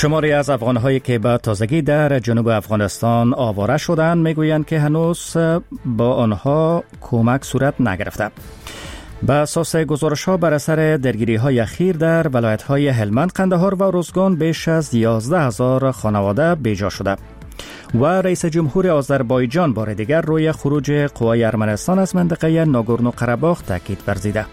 شماری از افغان‌هایی که به تازگی در جنوب افغانستان آواره شدند میگویند که هنوز با آنها کمک صورت نگرفته. به اساس گزارش‌ها بر اثر درگیری‌های اخیر در ولایت‌های هلمند، قندهار و ارزگان بیش از 11,000 خانواده بیجا شده. و رئیس جمهور آذربایجان بار دیگر روی خروج قوای ارمنستان از منطقه ناگورنو قره‌باغ تاکید ورزیده.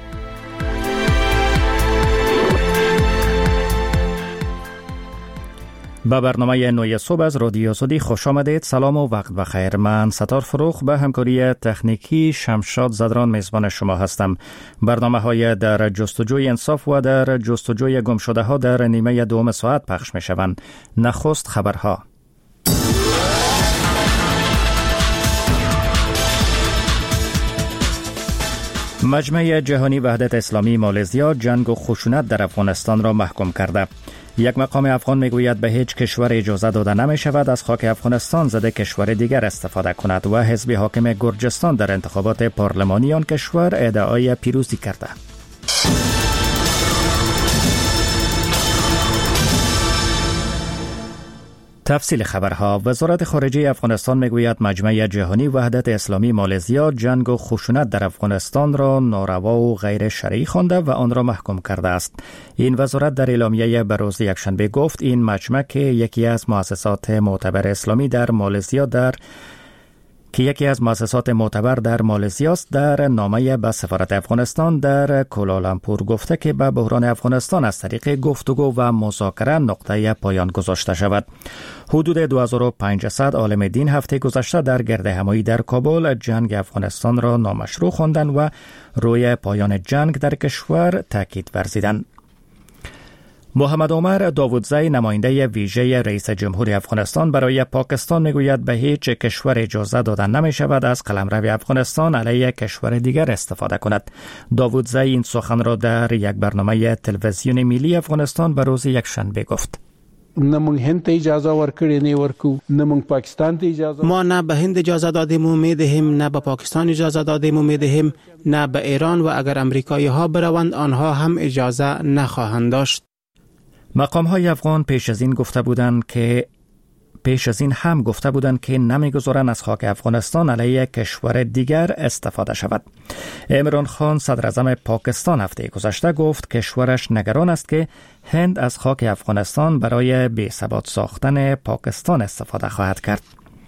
به برنامه نوی صبح از رادیو آزادی خوش آمدید. سلام و وقت بخیر. من ستار فروخ به همکاری تکنیکی شمشاد زدران میزبان شما هستم. برنامه های در جستجوی انصاف و در جستجوی گم شده ها در نیمه دوم ساعت پخش می شوند. نخست خبرها. مجمع جهانی وحدت اسلامی مالزیا جنگ و خشونت در افغانستان را محکوم کرده. یک مقام افغان میگوید به هیچ کشور اجازه داده نمی شود از خاک افغانستان ضد کشور دیگر استفاده کند و حزب حاکم گرجستان در انتخابات پارلمانی آن کشور ادعای پیروزی کرده. تفصیل خبرها. وزارت خارجه افغانستان میگوید مجمع جهانی وحدت اسلامی مالزیا جنگ و خشونت در افغانستان را ناروا و غیر شرعی خوانده و آن را محکوم کرده است. این وزارت در اعلامیه به روز یکشنبه گفت این مجمع که یکی از مؤسسات معتبر اسلامی در مالزیا در مالزیا است، در نامه به سفارت افغانستان در کوالالامپور گفته که به بحران افغانستان از طریق گفتگو و مذاکره نقطه پایان گذاشته شود. حدود 2500 عالم دین هفته گذشته در گردهمایی در کابل جنگ افغانستان را نامشروع خواندند و روی پایان جنگ در کشور تاکید ورزیدند. محمد عمر داودزی نماینده ویژه رئیس جمهور افغانستان برای پاکستان میگوید به هیچ کشور اجازه داده نمی شود از قلمرو افغانستان علیه کشور دیگر استفاده کند. داودزی این سخن را در یک برنامه تلویزیون ملی افغانستان به روز یکشنبه گفت. ما نه به هند اجازه دادیم و میدهیم، نه به پاکستان اجازه دادیم و میدهیم، نه به ایران، و اگر امریکایی ها بروند آنها هم اجازه نخواهند داشت. مقام های افغان پیش از این هم گفته بودند که نمیگذارند از خاک افغانستان علیه کشور دیگر استفاده شود. عمران خان صدر اعظم پاکستان هفته گذشته گفت کشورش نگران است که هند از خاک افغانستان برای بی‌ثبات ساختن پاکستان استفاده خواهد کرد.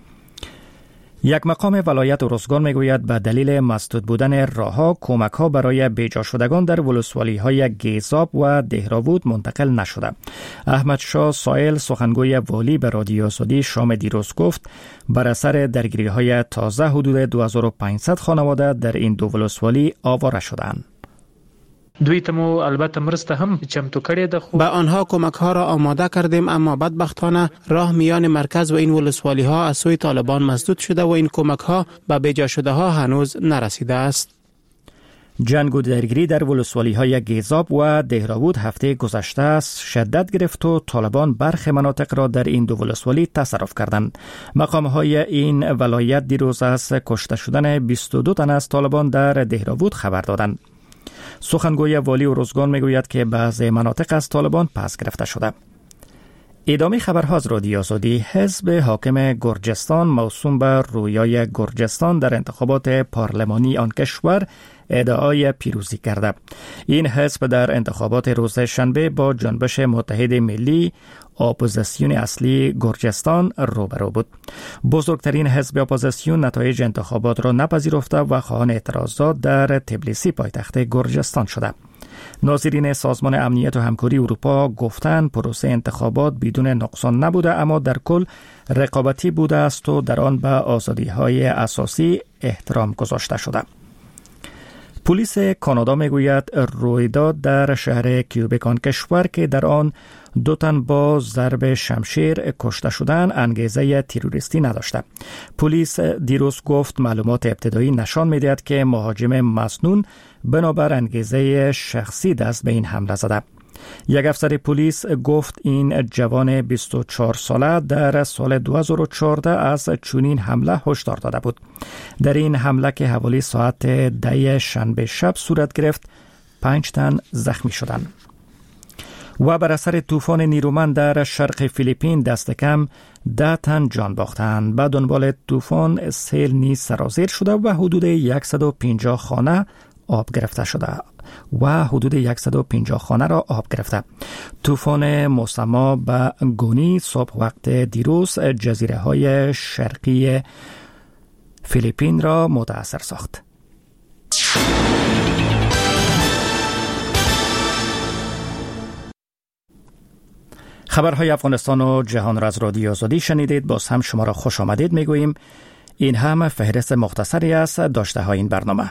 یک مقام ولایت ارزگان میگوید به دلیل مسدود بودن راهها کمک‌ها برای بیجا شدگان در ولسوالی‌های گیزاب و دهراوود منتقل نشده. احمد شاه سائل سخنگوی والی به رادیو آزادی شام دیروز گفت بر اثر درگیری‌های تازه حدود 2500 خانواده در این دو ولسوالی آواره شدند. دوی ته مو البته مرسته هم چمتو کړې ده. به آنها کمک ها را آماده کردیم، اما بدبختانه راه میان مرکز و این ولسوالی ها از سوی طالبان مسدود شده و این کمک ها به بیجا شده ها هنوز نرسیده است. جنگ و درگیری در ولسوالی های گیزاب و دهراوود هفته گذشته شدت گرفت و طالبان برخی مناطق را در این دو ولسوالی تصرف کردند. مقام های این ولایت دیروز از کشته شدن 22 تن از طالبان در دهراوود خبر دادند. سخنگوی والی ارزگان میگوید که بعضی مناطق از طالبان پس گرفته شده. ادامه خبرها از رادیو آزادی. حزب حاکم گرجستان موسوم به رویای گرجستان در انتخابات پارلمانی آن کشور ادعای پیروزی کرده. این حزب در انتخابات روز شنبه با جنبش متحد ملی اپوزیسیون اصلی گرجستان روبرو بود. بزرگترین حزب اپوزیسیون نتایج انتخابات را نپذیرفته و خواهان اعتراضات در تبلیسی پایتخت گرجستان شده. ناظرین سازمان امنیت و همکاری اروپا گفتند پروسه انتخابات بدون نقصان نبوده، اما در کل رقابتی بوده است و در آن به آزادی‌های اساسی احترام گذاشته شده. پلیس کانادا میگوید رویداد در شهر کیوبک آن کشور که در آن 2 تن با ضرب شمشیر کشته شدند انگیزه تروریستی نداشته. پلیس دیروز گفت معلومات ابتدایی نشان می‌دهد که مهاجم مسنون بنابر انگیزه شخصی دست به این حمله زده. یک افسر پلیس گفت این جوان 24 ساله در سال 2014 از چنین حمله هشدار داده بود. در این حمله که حوالی ساعت 10 شنبه شب صورت گرفت 5 تن زخمی شدند. و بر اثر طوفان نیرومند در شرق فیلیپین دست کم 10 تن جان باختند. به دنبال طوفان سیل نیز سرازیر شده و حدود 150 خانه آب گرفته شده را آب گرفته. طوفان مسما به گونی صبح وقت دیروز جزیره های شرقی فیلیپین را متاثر ساخت. خبرهای افغانستان و جهان را از رادیو آزادی شنیدید. باز هم شما را خوش آمدید میگوییم. این هم فهرست مختصری است داشته های این برنامه.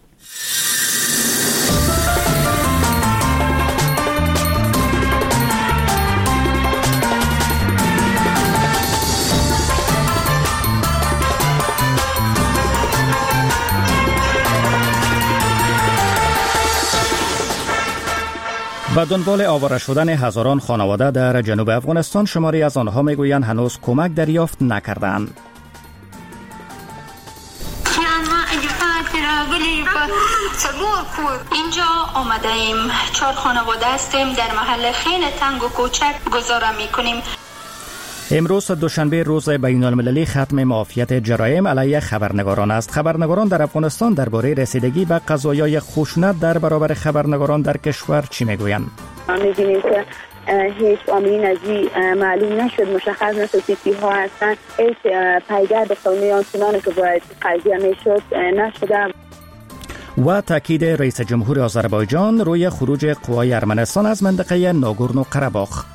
و دنبال آواره شدن هزاران خانواده در جنوب افغانستان، شماری از آنها میگویند هنوز کمک دریافت نکردند. اینجا آمده ایم، 4 خانواده هستیم، در محل خیلی تنگ و کوچک گذاره میکنیم. امروز دوشنبه روز بین المللی ختم معافیت جرایم علیه خبرنگاران است. خبرنگاران در افغانستان درباره رسیدگی به قضایای خشونت در برابر خبرنگاران در کشور چی میگویند؟ می‌بینیم که هیچ عاملین از معلوم نشد، مشخص نشد کی ها هستند، هیچ پیگرد قانونی آنچنانی که باید قضیه میشد نشده. و تاکید رئیس جمهور آذربایجان روی خروج قوای ارمنستان از منطقه ناگورنو قره‌باخ.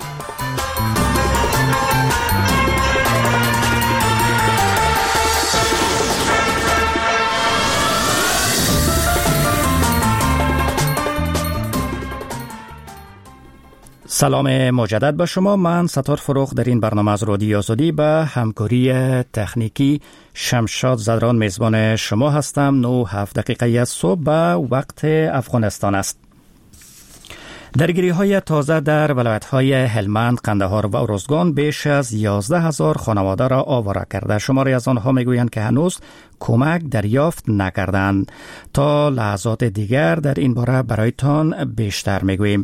سلام مجدد به شما. من ستار فروغ در این برنامه از رادیو آزادی به همکاری تکنیکی شمشاد زدران میزبان شما هستم. 9:07 از صبح به وقت افغانستان است. درگیری‌های تازه در ولایت‌های هلمند، قندهار و ارزگان بیش از 11,000 خانواده را آواره کرده. شماری از آنها میگویند که هنوز کمک دریافت نکردند. تا لحظات دیگر در این باره برایتان بیشتر میگوییم.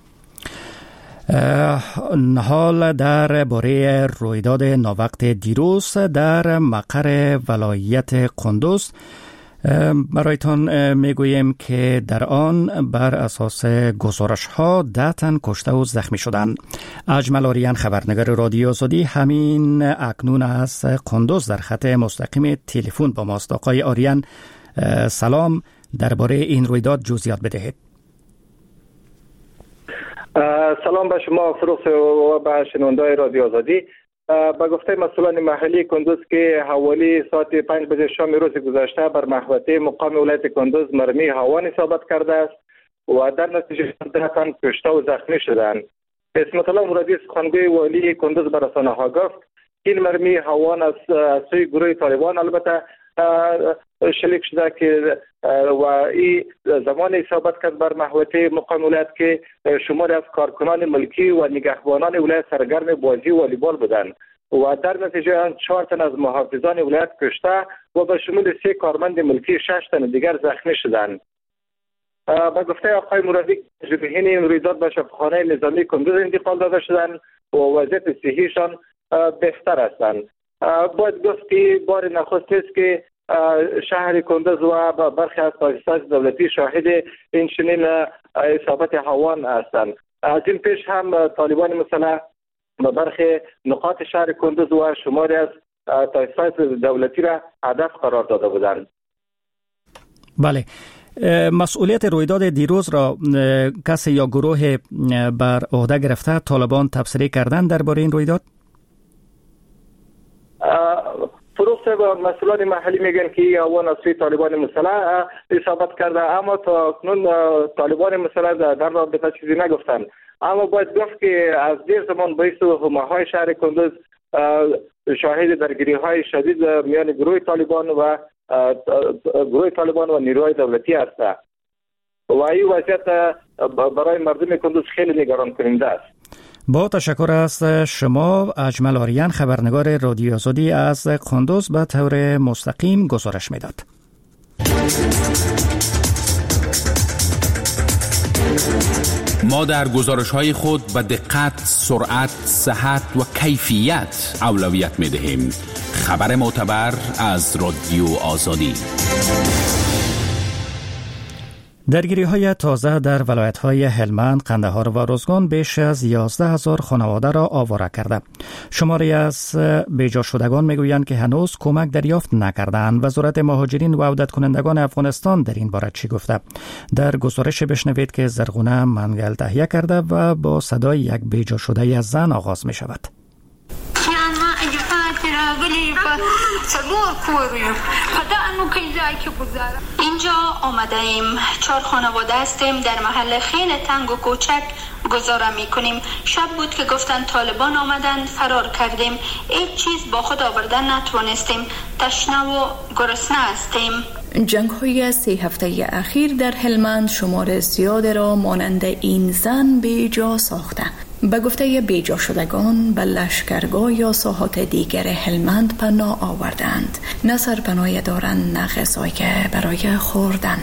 حال در باره رویداد ناوقت دیروز در مقر ولایت قندوز برایتان میگوییم که در آن بر اساس گزارش ها 10 تن کشته و زخمی شدند. اجمل آریان خبرنگار رادیو آزادی همین اکنون از قندوز در خط مستقیم تلفن با ماست. آقای آریان سلام، درباره این رویداد جزئیات بدهید. سلام به شما فروغ و به شنونده‌های رادیو آزادی. به گفته مسئولان محلی کندوز که حوالی ساعت 5 بجه شام روز گذشته بر محوطه مقام ولایت کندوز مرمی هاوان اصابت کرده است و در نتیجه 10 تن کشته و زخمی شدند. اسمت الله مرادی سخنگوی والی کندوز به رسانه‌ها گفت این مرمی هاوان از سوی گروه طالبان البته شلیک شده که و این زمان اصابت کرد بر محوطه مقام ولایت که شمار از کارکنان ملکی و نگهبانان ولایت سرگرم بازی والیبال بودند و در نتیجه 4 تن از محافظان ولایت کشته و به شمول 3 کارمند ملکی 6 تن دیگر زخمی شدند. به گفته آقای مرادی جراحین این رویداد به شفاخانه نظامی کندوز انتقال داده شدند و وضعیت صحیشان بهتر هستند. باید گفت که بار نخست است که شهر کندوز و برخی از تاسیسات دولتی شاهد این چنین اصابت هاوان هستند. از این پیش هم طالبان مسلح به برخی نقاط شهر کندوز و شماری از تاسیسات دولتی را هدف قرار داده بودند. بله، مسئولیت رویداد دیروز را کسی یا گروه بر عهده گرفته طالبان تبصره کردند درباره این رویداد؟ فروغ صاحب، مسئولان محلی میگن که هاوان از سوی طالبان مسلح اصابت کرده، اما تا اکنون طالبان مسلح در رابطه چیزی نگفتند. اما باید گفت که از دیر زمان باعث حومه‌های شهر کندوز شاهد درگیری‌های شدید میان گروه طالبان و نیروهای دولتی است و این وضعیت برای مردم کندوز خیلی نگران کننده است. با تشکر از شما. اجمل آریان خبرنگار رادیو آزادی از قندوز به طور مستقیم گزارش میداد. ما در گزارش‌های خود به دقت، سرعت، صحت و کیفیت اولویت می‌دهیم. خبر معتبر از رادیو آزادی. درگیری‌های تازه در ولایت‌های هلمند، قندهار و روزگان بیش از 11,000 خانواده را آواره کرده. شماری از بیجا شدگان میگویند که هنوز کمک دریافت نکردند. وزارت مهاجرین و عودت کنندگان افغانستان در این باره چی گفته؟ در گزارش بشنوید که زرغونه منگل تهیه کرده و با صدای یک بیجا شده از زن آغاز می شود. اینجا آمده ایم، 4 خانواده هستیم، در محل خیلی تنگ و کوچک گذاره می کنیم. شب بود که گفتن طالبان آمدن، فرار کردیم، هیچ چیز با خود آوردن نتوانستیم، تشنه و گرسنه هستیم. جنگ های 3 هفته اخیر در هلمند شمار زیاد را مانند این زن بیجا ساخته. به گفته بیجا شدگان به لشکرگاه یا ساحات دیگر هلمند پناه آوردند. نه سرپناه دارند نه غذایی برای خوردن.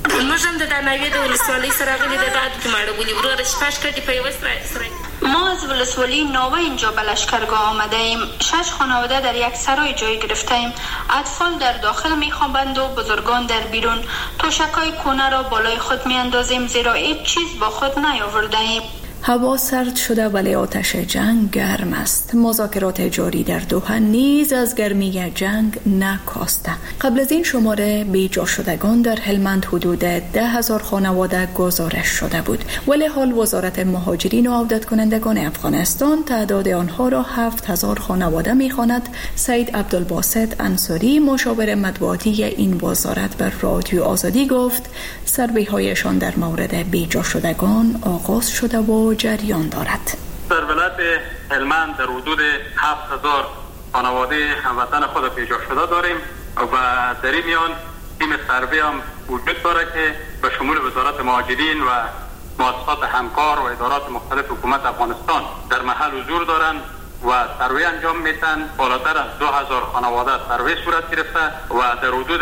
ما از ولسوالی ناوه اینجا به لشکرگاه آمده ایم. 6 خانواده در یک سرای جای گرفته ایم. اطفال در داخل میخوابند و بزرگان در بیرون. توشکای کونه را بالای خود میاندازیم زیرا هیچ چیز با خود نیاورده ایم. هوا سرد شده ولی آتش جنگ گرم است. مذاکرات جاری در دوحه نیز از گرمی جنگ نکاسته. قبل از این شماره بیجا شدگان در هلمند حدود 10,000 خانواده گزارش شده بود، ولی حال وزارت مهاجرین و عودت کنندگان افغانستان تعداد آنها را 7,000 خانواده می‌خواند. سید عبدالباسط انصاری مشاور مطبوعاتی این وزارت بر رادیو آزادی گفت سروی‌هایشان در مورد بیجا شدگان آغاز شده و جریان دارد. در ولایت هلمند در حدود 7,000 خانواده هموطن خود بیجا شده داریم و در این میان تیم سروی هم وجود داره که به شمول وزارت مهاجرین و مؤسسات همکار و ادارات مختلف حکومت افغانستان در محل حضور دارند و سروی انجام میتن. بالاتر از 2,000 خانواده سروی صورت گرفته و در حدود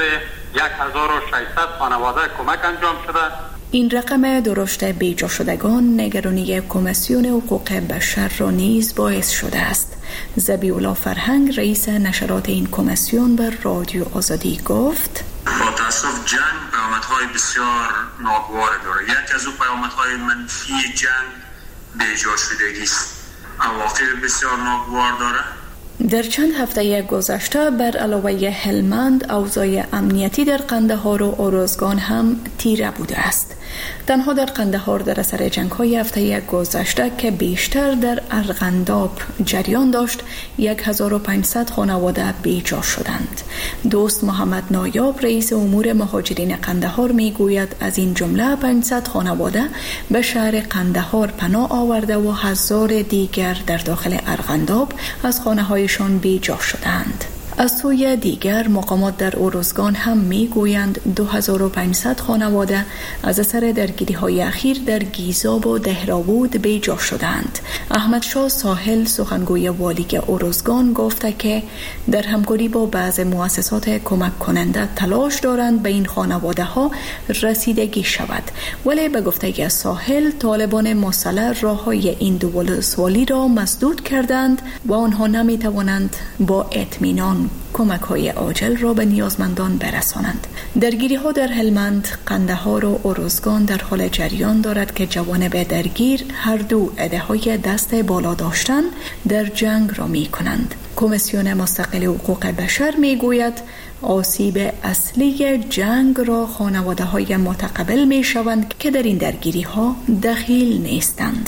1,600 خانواده کمک انجام شده. این رقم درشت بیجا شدگان نگرانی کمیسیون حقوق بشر را نیز باعث شده است. ذبیح الله فرهنگ رئیس نشرات این کمیسیون بر رادیو آزادی گفت با تاسف جنگ پیامدهای بسیار ناگوار دارد. یکی از او پیامدهای منفی جنگ بیجا شدگی است. عواقب بسیار ناگوار دارد. در چند هفته گذشته بر علاوه هلمند اوضاع امنیتی در قندهار و اروزگان هم تیره بوده است. تنها در قندهار در اثر جنگ‌های هفته گذشته که بیشتر در ارغنداب جریان داشت 1,500 خانواده بیجا شدند. دوست محمد نایاب رئیس امور مهاجرین قندهار میگوید از این جمله 500 خانواده به شهر قندهار پناه آورده و 1000 دیگر در داخل ارغنداب از خانه‌هایشان بیجا شدند. از سوی دیگر مقامات در اروزگان هم میگویند 2500 خانواده از اثر درگیری‌های اخیر در گیزاب و دهراوود بیجا شدند. احمد شاه ساحل سخنگوی والی اروزگان گفته که در همکاری با بعض مؤسسات کمک کننده تلاش دارند به این خانواده ها رسیدگی شود، ولی به گفته ساحل طالبان مسلح راههای این دو ولسوالی را مسدود کردند و آنها نمی توانند با اطمینان کمک های عاجل را به نیازمندان برسانند. درگیری ها در هلمند، قندهار و اروزگان در حال جریان دارد که جوانب درگیر هر دو عده های دست بالا داشتن در جنگ را می کنند. کمیسیون مستقل حقوق بشر می گوید آسیب اصلی جنگ را خانواده های متقبل می شوند که در این درگیری ها دخیل نیستند.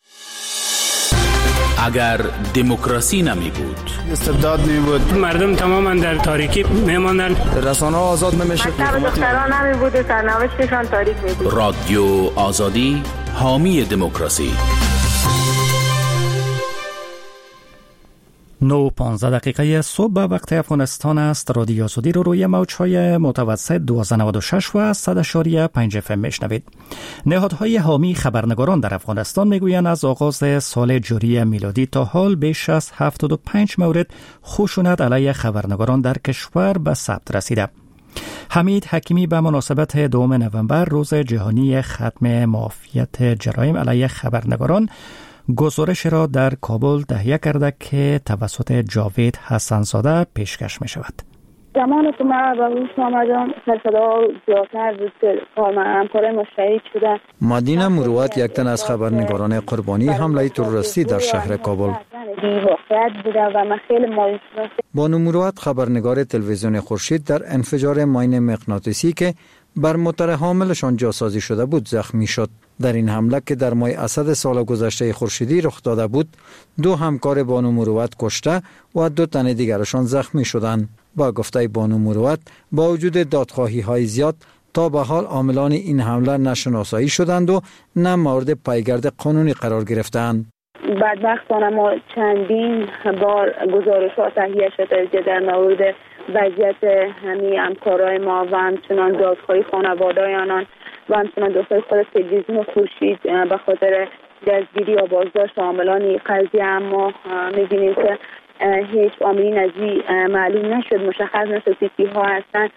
اگر دموکراسی نمی بود، استبداد نمی بود، مردم تماما در تاریکی میماندن، رسانه ها آزاد نمیشه، دختران نمی بود، سرنوشتشان تاریک می بود. رادیو آزادی حامی دموکراسی. 9:15 صبح به وقت افغانستان است. رادیو آزادی رو روی موج‌های متوسط 1296 و 100.5 FM میشنوید. نهادهای حامی خبرنگاران در افغانستان میگویند از آغاز سال جاری میلادی تا حال بیش از 75 مورد خشونت علیه خبرنگاران در کشور به ثبت رسیده. حمید حکیمی به مناسبت 2 نوامبر روز جهانی ختم مافیت جرایم علیه خبرنگاران گزارش را در کابل تهیه کرده که توسط جاوید حسن‌زاده پیشکش می شود. زمان که من به روز آمدم سرصدا زیادتر بود که همکار ما شهید شده. مدینه مروت یک تن از خبرنگاران قربانی حمله تروریستی در شهر کابل. بانو مروت خبرنگار تلویزیون خورشید در انفجار ماین مغناطیسی که بر موتر حاملشان جاسازی شده بود زخمی شد. در این حمله که در ماه اسد سال گذشته خورشیدی رخ داده بود، 2 همکار بانو مروت کشته و 2 تن دیگرشان زخمی شدند. با گفته بانو مروت با وجود دادخواهی های زیاد تا به حال عاملان این حمله نشناسایی شدند و نه مورد پیگرد قانونی قرار گرفتند. بدبختانه ما چندین بار گزارشات تهیه شده در مورد وضعیت همین همکارای ما و همچنان دادخواهی خانواده آنان و همچنان دادخواهی خود تلویزیون خورشید به خاطر دستگیری یا بازداشت عاملان قضیه، اما می‌بینیم که هیچ عاملی نزدیک معلوم نشد، مشخص نشد کیها هستند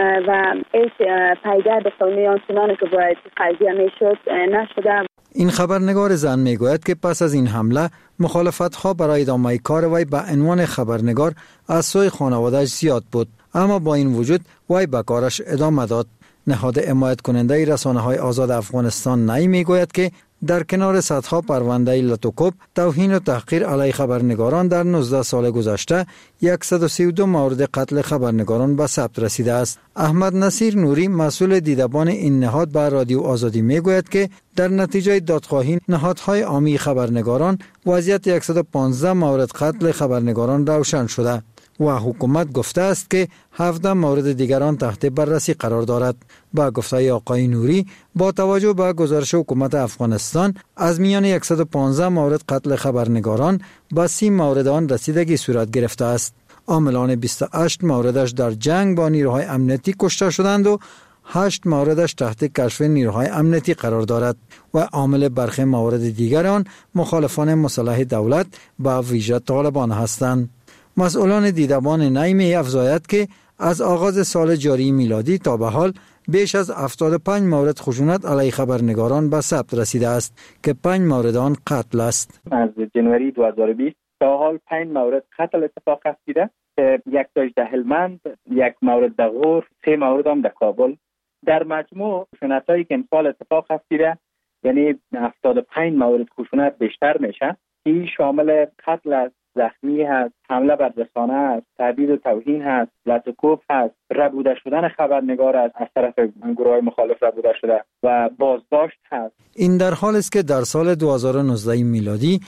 و هیچ پیگرد قانونی آنچنانی که باید قضیه میشد نشده. این خبرنگار زن میگوید که پس از این حمله مخالفت‌ها برای ادامه کار وی به عنوان خبرنگار از سوی خانواده‌اش زیاد بود، اما با این وجود وی به کارش ادامه داد. نهاد حمایت کننده رسانه‌های آزاد افغانستان نی میگوید که در کنار صدها پرونده لاتوکوب، توهین و تحقیر علیه خبرنگاران در 19 سال گذشته 132 مورد قتل خبرنگاران به ثبت رسیده است. احمد نصیر نوری مسئول دیدبان این نهاد به رادیو آزادی میگوید که در نتیجه دادخواهی نهادهای عامی خبرنگاران وضعیت 115 مورد قتل خبرنگاران روشن شده و حکومت گفته است که 17 مورد دیگران تحت بررسی قرار دارد. با گفته آقای نوری با توجه به گزارش حکومت افغانستان از میان 115 مورد قتل خبرنگاران به 30 مورد آن رسیدگی صورت گرفته است. عاملان 28 موردش در جنگ با نیروهای امنیتی کشته شدند و 8 موردش تحت کشف نیروهای امنیتی قرار دارد و عامل برخی موارد دیگر آن مخالفان مسلح دولت به ویژه طالبان هستند. مسئولان دیدبان نی می افزاید که از آغاز سال جاری میلادی تا به حال بیش از 75 مورد خشونت علیه خبرنگاران به ثبت رسیده است که 5 مورد آن قتل است. از جنوری 2020 تا حال 5 مورد قتل اتفاق افتاده که 1 تاش در هلمند، 1 مورد در غور، 3 مورد هم در کابل. در مجموع خشونتایی که امسال اتفاق افتاده یعنی 75 مورد خشونت بیشتر میشه. این شامل قتل است، زخمی هست، حمله بر رسانه است، تهدید و توهین هست، لطوکوب هست، ربوده شدن خبرنگار است از طرف گروه‌های مخالف ربوده شده و بازداشت هست. این در حال است که در سال 2019 میلادی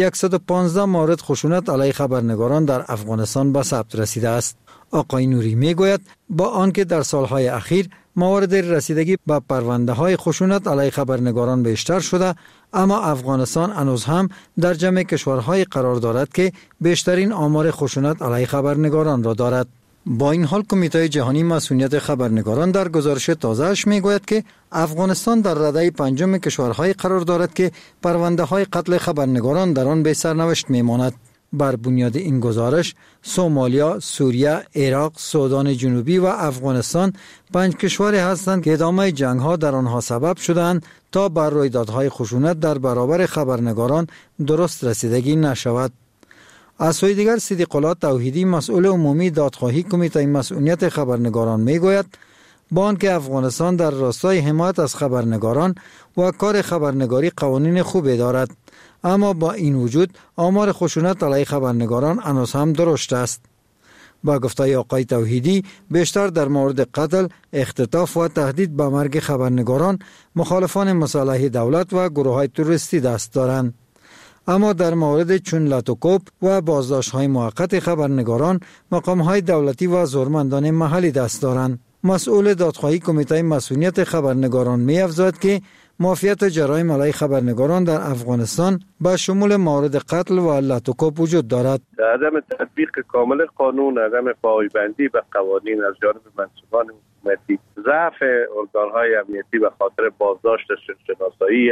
115 مورد خشونت علیه خبرنگاران در افغانستان به ثبت رسیده است. آقای نوری میگوید با آنکه در سالهای اخیر موارد رسیدگی به پرونده‌های خشونت علیه خبرنگاران بیشتر شده، اما افغانستان هنوز هم در جمع کشورهای قرار دارد که بیشترین آمار خشونت علیه خبرنگاران را دارد. با این حال کمیته جهانی مسئولیت خبرنگاران در گزارش تازه‌اش میگوید که افغانستان در رده 5 کشورهای قرار دارد که پرونده‌های قتل خبرنگاران در آن به سرنوشت میماند. بر بنیاد این گزارش سومالیا، سوریه، عراق، سودان جنوبی و افغانستان 5 کشوری هستند که ادامه جنگ‌ها در آنها سبب شدند تا بر رویدادهای خشونت در برابر خبرنگاران درست رسیدگی نشود. از سوی دیگر صدیق الله توحیدی مسئول عمومی دادخواهی کمیته مسئولیت خبرنگاران میگوید با آنکه افغانستان در راستای حمایت از خبرنگاران و کار خبرنگاری قوانین خوبی دارد، اما با این وجود آمار خشونت علیه خبرنگاران هنوز هم درشت است. با گفته آقای توحیدی بیشتر در مورد قتل، اختطاف و تهدید به مرگ خبرنگاران مخالفان مسلح دولت و گروه‌های تروریستی دست دارند، اما در مورد چون لاتوکوب و بازداشت‌های موقت خبرنگاران مقام‌های دولتی و زورمندان محلی دست دارند. مسئول دادخواهی کمیته مسئولیت خبرنگاران می‌افزاید که مافیت جرایم علیه خبرنگاران در افغانستان با شمول مورد قتل و لاتوکوب وجود دارد. عدم تطبیق کامل قانون، عدم پایبندی به قوانین از جانب منصبان حکومتی، ضعف ارگان‌های امنیتی به خاطر بازداشت شناسایی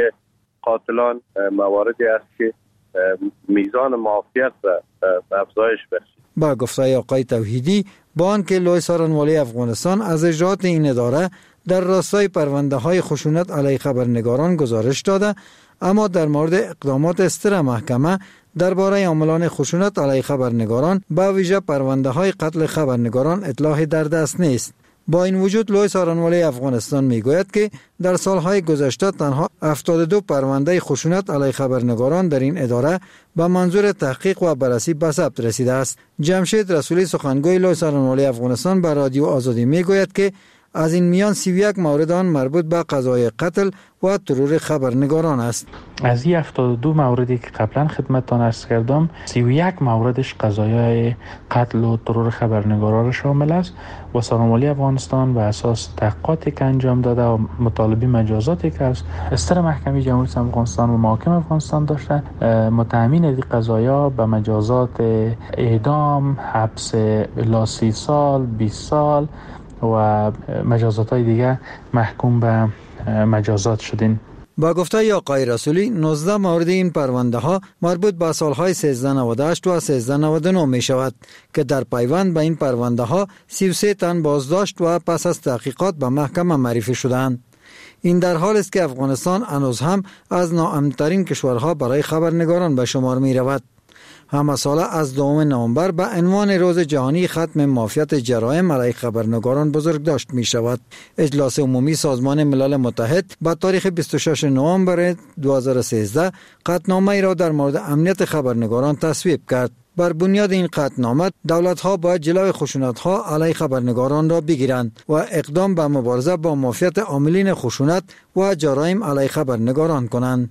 قاتلان مواردی است که میزان مافیت را افزایش بخشید. با گفته آقای توحیدی با آنکه لوی سارنوالی افغانستان از اجرات این اداره در راستای پرونده های خشونت علیه خبرنگاران گزارش داده، اما در مورد اقدامات استر محکمه درباره عاملان خشونت علیه خبرنگاران به ویژه پرونده های قتل خبرنگاران اطلاعی در دست نیست. با این وجود لوی سارنوالی افغانستان میگوید که در سالهای گذشته تنها 72 پرونده خشونت علیه خبرنگاران در این اداره به منظور تحقیق و بررسی به ثبت رسیده است. جمشید رسولی سخنگوی لوی سارنوالی افغانستان به رادیو آزادی میگوید که از این میان 31 مورد آن مربوط به قضای قتل و ترور خبرنگاران است. از این 72 موردی که قبلا خدمتتان عرض کردم 31 موردش قضایای قتل و ترور خبرنگاران شامل است و سارنوالی افغانستان به اساس تحقیقاتی که انجام داده و مطالبه مجازاتی که از استر محکمه جمهوری اسلامی افغانستان و محاکم افغانستان داشته، متهمین این قضایا به مجازات اعدام، حبس الی 30 سال، 20 سال و مجازات های دیگه محکوم به مجازات شدین. با گفته آقای رسولی 19 مورد این پرونده ها مربوط به سالهای 1398 و 1399 می شود که در پیوند به این پرونده ها 33 تن بازداشت و پس از تحقیقات به محکمه معرفی شدند. این در حال است که افغانستان هنوز هم از ناامن‌ترین کشورها برای خبرنگاران به شمار می رود. همه ساله از 2 نوامبر به عنوان روز جهانی ختم مافیات جرایم علیه خبرنگاران بزرگداشت می شود. اجلاس عمومی سازمان ملل متحد با تاریخ 26 نوامبر 2013 قطعنامه را در مورد امنیت خبرنگاران تصویب کرد. بر بنیاد این قطعنامه دولت‌ها باید جلوی خشونت‌ها علیه خبرنگاران را بگیرند و اقدام به مبارزه با مافیات عاملین خشونت و جرایم علیه خبرنگاران کنند.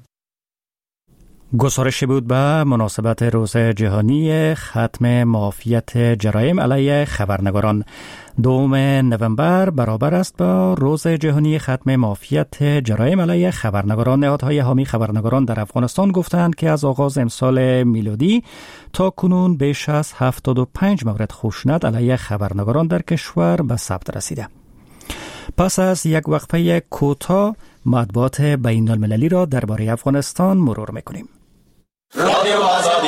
گزارشی بود به مناسبت روز جهانی ختم مافیات جرایم علیه خبرنگاران. 2 نوامبر برابر است با روز جهانی ختم مافیات جرایم علیه خبرنگاران. نهادهای حامی خبرنگاران در افغانستان گفتند که از آغاز امسال میلادی تا کنون بیش از 75 مورد خشونت علیه خبرنگاران در کشور به ثبت رسیده. پس از یک وقفه کوتاه مطبوعات بین المللی را درباره افغانستان مرور می‌کنیم. رادیو آزادی.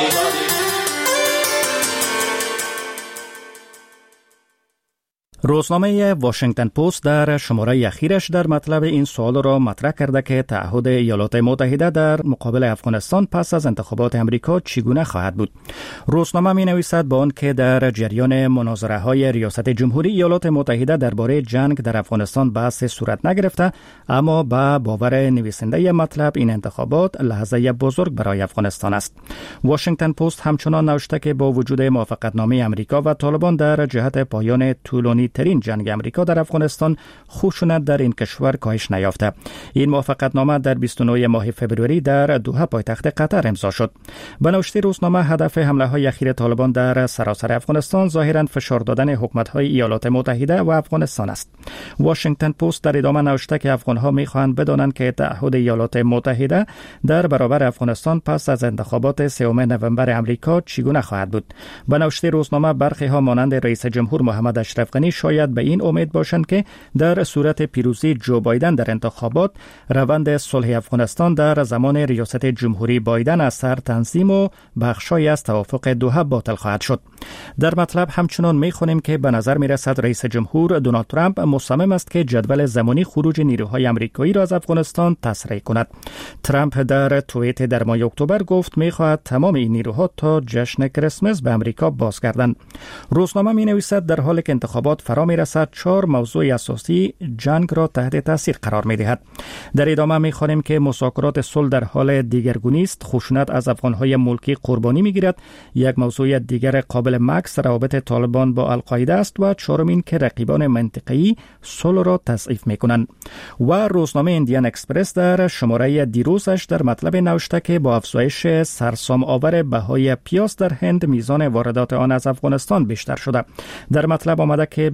روزنامه واشنگتن پست در شماره اخیرش در مطلب این سوال را مطرح کرده که تعهد ایالات متحده در مقابل افغانستان پس از انتخابات امریکا چگونه خواهد بود. روزنامه می نویسد با آنکه در جریان مناظره های ریاست جمهوری ایالات متحده درباره جنگ در افغانستان بحث صورت نگرفته، اما با باور نویسنده مطلب این انتخابات لحظه بزرگ برای افغانستان است. واشنگتن پست همچنان نوشته که با وجود موافقتنامه امریکا و طالبان در جهت پایان طولانی ترین جنگ امریکا در افغانستان، خشونت در این کشور کاهش نیافته. این موافقتنامه در 29 ماه فوریه در دوحه پایتخت قطر امضا شد. به نوشته روزنامه هدف حمله های اخیر طالبان در سراسر افغانستان ظاهرا فشار دادن حکومت های ایالات متحده و افغانستان است. واشنگتن پست در ادامه نوشته که افغان ها می‌خواهند بدانند که تعهد ایالات متحده در برابر افغانستان پس از انتخابات 3 نوامبر امریکا چگونه خواهد بود. به نوشته روزنامه برخی ها مانند رئیس جمهور محمد اشرف غنی شاید به این امید باشند که در صورت پیروزی جو بایدن در انتخابات، روند صلح افغانستان در زمان ریاست جمهوری بایدن از سر تنظیم و بخشای از توافق دوحه باطل خواهد شد. در مطلب همچنان می‌خوانیم که به نظر می‌رسد رئیس جمهور دونالد ترامپ مصمم است که جدول زمانی خروج نیروهای آمریکایی را از افغانستان تسریع کند. ترامپ در توییت در ماه اکتبر گفت می‌خواهد تمام این نیروها تا جشن کریسمس به آمریکا بازگردند. روزنامه می‌نویسد در حالی که انتخابات فرا می‌رسد 4 موضوع اساسی جنگ را تحت تاثیر قرار می‌دهد. در ادامه می‌خوانیم که مذاکرات صلح در حال دیگرگونی است، خشونت از افغان‌های ملکی قربانی می‌گیرد. یک موضوع دیگر قابل مکث روابط طالبان با القاعده است و چهارمین که رقیبان منطقه‌ای صلح را تضعیف می‌کنند. و روزنامه ایندیان اکسپرس در شماره دیروزش در مطلب نوشته که با افزایش سرسام آور بهای پیاز در هند میزان واردات آن از افغانستان بیشتر شده. در مطلب آمده که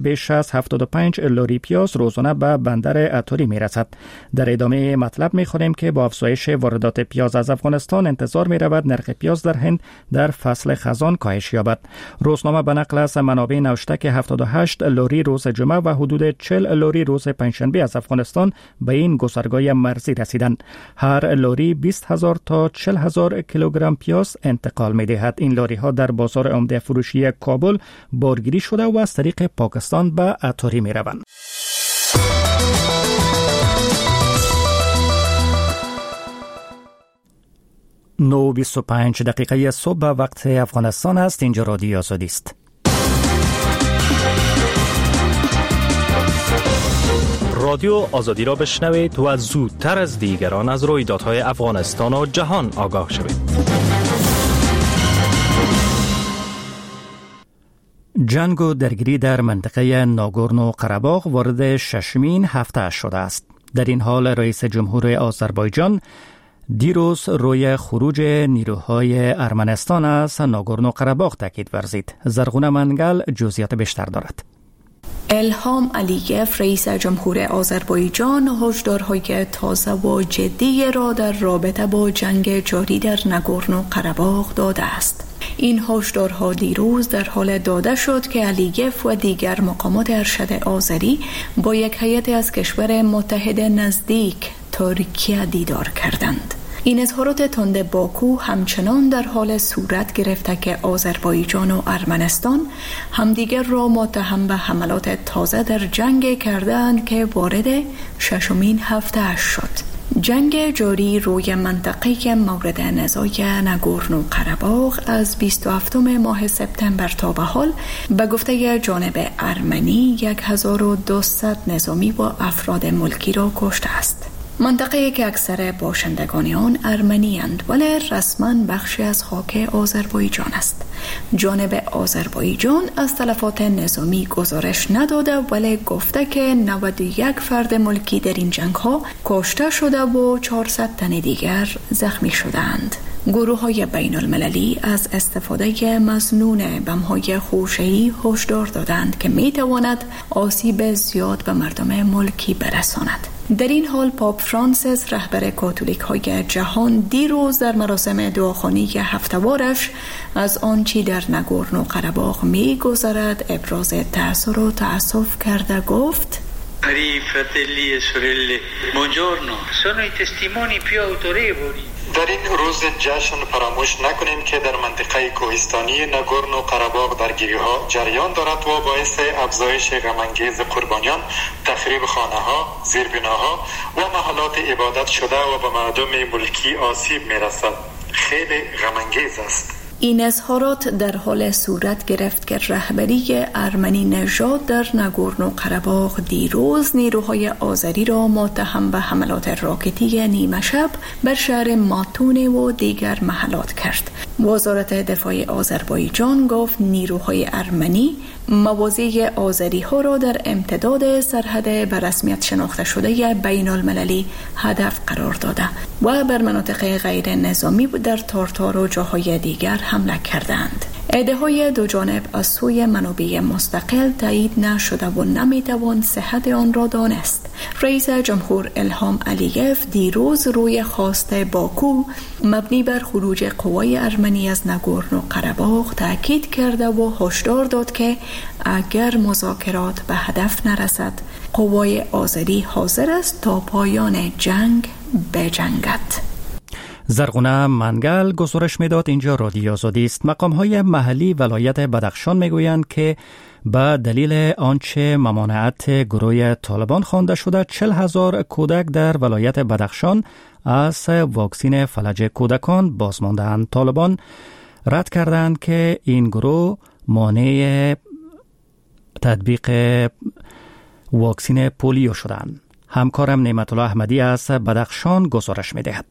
بیش از 75 لاری پیاز روزانه به بندر اتوری می رسد. در ادامه مطلب می خوریم که با افزایش واردات پیاز از افغانستان انتظار می رود نرخ پیاز در هند در فصل خزان کاهش یابد. روزنامه به نقل از منابع نوشته که 78 لاری روز جمعه و حدود 40 لاری روز پنجشنبه از افغانستان به این گذرگاه مرزی رسیدند. هر لاری 20,000 تا 40,000 کیلوگرم پیاز انتقال می دهد. این لاری ها در بازار عمده فروشی کابل بارگیری شده و از طریق پاکستان به اتوری می روند. 9:25 دقیقه صبح وقت افغانستان است. اینجا رادیو آزادی است. رادیو آزادی را بشنوید و زودتر از دیگران از رویدادهای افغانستان و جهان آگاه شوید. جنگ و درگیری در منطقه ناگورنو قره‌باغ وارد ششمین هفته شده است. در این حال رئیس جمهور آذربایجان دیروز روی خروج نیروهای ارمنستان از ناگورنو قره‌باغ تاکید ورزید. زرغونه منگل جزئیات بیشتر دارد. الهام علییف رئیس جمهور آذربایجان هشدارهای تازه و جدی را در رابطه با جنگ جاری در ناگورنو قره‌باغ داده است. این هشدارها دیروز در حال داده شد که علییف و دیگر مقامات ارشد آذری با یک هیئت از کشور متحد نزدیک ترکیه دیدار کردند. این اظهارات تند باکو همچنان در حال صورت گرفته که آذربایجان و ارمنستان همدیگر را متهم به حملات تازه در جنگ کردند که وارد ششمین هفته شد. جنگ جاری روی منطقه مورد نزاع ناگورنو قره‌باغ از 27 ماه سپتامبر تا به حال به گفته جانب ارمنی 1200 نظامی و افراد ملکی را کشته است. منطقه‌ای که اکثر باشندگان آن ارمنی اند ولی رسما بخشی از خاک آذربایجان است. جانب آذربایجان از تلفات نظامی گزارش نداده ولی گفته که 91 فرد ملکی در این جنگ ها کشته شده و 400 تن دیگر زخمی شدند. گروه‌های بین المللی از استفاده مظنون بم‌های خوشه‌ای هشدار دادند که می‌تواند آسیب زیاد به مردم ملکی برساند. در این حال پاپ فرانسیس رهبر کاتولیک‌های جهان دیروز در مراسم دعاخوانی هفته‌وارش از آنچه در ناگورنو قره‌باغ می‌گذرد ابراز تأثیر و تأسف کرده گفت: Cari fratelli e sorelle, buongiorno. Sono i testimoni più autorevoli. در این روز جشن فراموش نکنیم که در منطقه کوهستانی ناگورنو قره‌باغ درگیری‌ها جریان دارد و باعث افزایش غم‌انگیز قربانیان، تخریب خانه‌ها، زیربناها و محلات عبادت شده و به مردم ملکی آسیب می‌رسد. خیلی غم‌انگیز است. این اظهارات در حال صورت گرفت که رهبری ارمنی نژاد در ناگورنو قره‌باغ دیروز نیروهای آذری را متهم به حملات راکتی نیمه شب بر شهر ماتونه و دیگر محلات کرد. وزارت دفاع آذربایجان گفت نیروهای ارمنی مواضع آذری ها را در امتداد سرحد به رسمیت شناخته شده بین المللی هدف قرار داده و بر مناطق غیر نظامی در تارتار و جاهای دیگر حمله کردند. ادعاهای دو جانب از سوی منابع مستقل تایید نشده و نمیتوان صحت آن را دانست. رئیس جمهور الهام علییف دیروز روی خواست باکو مبنی بر خروج قوای ارمنی از ناگورنو قره‌باغ تاکید کرده و هشدار داد که اگر مذاکرات به هدف نرسد قوای آذری حاضر است تا پایان جنگ بجنگد. زرغونه منگل گزارش میداد. اینجا رادیو آزادی است. مقام‌های محلی ولایت بدخشان میگویند که به دلیل آنچه ممانعت گروه طالبان خوانده شده 40,000 کودک در ولایت بدخشان از واکسین فلج کودکان باز مانده‌اند. طالبان رد کردند که این گروه مانع تطبیق واکسین پولیو شدند. همکارم نعمت الله احمدی از بدخشان گزارش میدهد.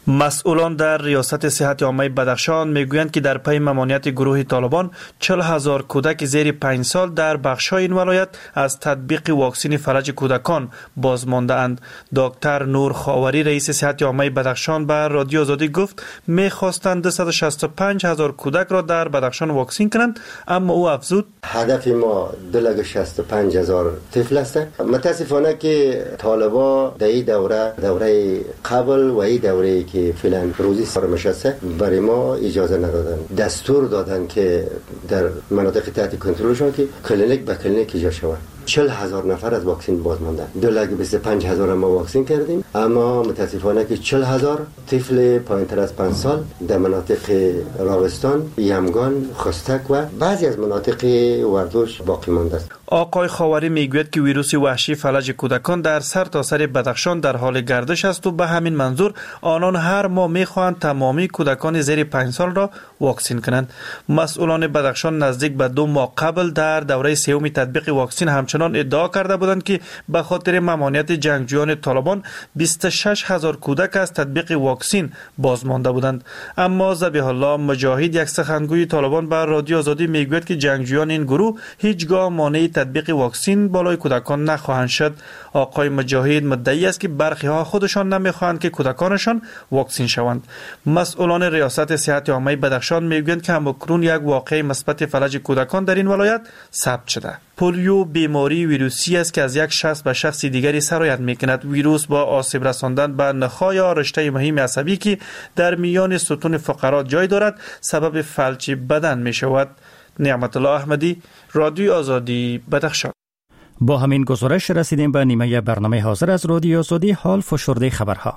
مسئولان در ریاست صحت عامه بدخشان میگویند که در پی ممانعت گروه طالبان 40,000 کودک زیر 5 سال در بخش‌های این ولایت از تطبیق واکسن فلج کودکان باز مانده اند. دکتر نور خاوری رئیس صحت عامه بدخشان به رادیو آزادی گفت می‌خواستند 265,000 کودک را در بدخشان واکسن کنند، اما او افزود هدف ما 265,000 طفل است. متاسفانه که طالبان در این دوره قبل و این دوره که فعلا روزی سرمش است برای ما اجازه ندادن. دستور دادن که در مناطق تحت کنترلشان که کلینیک به کلینیک ایجاد شود. 40,000 نفر از واکسن باز ماندن. 225,000 ما واکسن کردیم، اما متاسفانه که 40,000 طفل پایین‌تر از 5 سال در مناطق راغستان، یمگان، خستک و بعضی از مناطق وردوش باقی مانده است. آقای خاوری میگوید که ویروس وحشی فلج کودکان در سرتاسر بدخشان در حال گردش است و به همین منظور آنان هر ماه میخواهند تمامی کودکان زیر 5 سال را واکسن کنند. مسئولان بدخشان نزدیک به 2 ماه قبل در دوره سوم تطبیق واکسن همچنان ادعا کرده بودند که به خاطر ممانعت جنگجویان طالبان 26,000 کودک از تطبیق واکسن باز مانده بودند. اما ذبیح الله مجاهد، یک سخنگوی طالبان، به رادیو آزادی میگوید که جنگجویان این گروه هیچگاه مانع تطبیق واکسن بالای کودکان نخواهند شد. آقای مجاهد مدعی است که برخی ها خودشان نمیخواهند که کودکانشان واکسن شوند. مسئولان ریاست صحت عامه بدخشان میگویند که همکنون یک واقعه مثبت فلج کودکان در این ولایت ثبت شده. پولیو بیماری ویروسی است که از یک شخص به شخص دیگری سرایت میکند. ویروس با آسیب رساندن به نخاع یا رشته مهم عصبی که در میان ستون فقرات جای دارد سبب فلج بدن می شود. نعمت الله احمدی، رادیو آزادی، بدخشان. با همین گزارش رسیدیم به نیمه برنامه حاضر از رادیو آزادی. حال فشرده خبرها.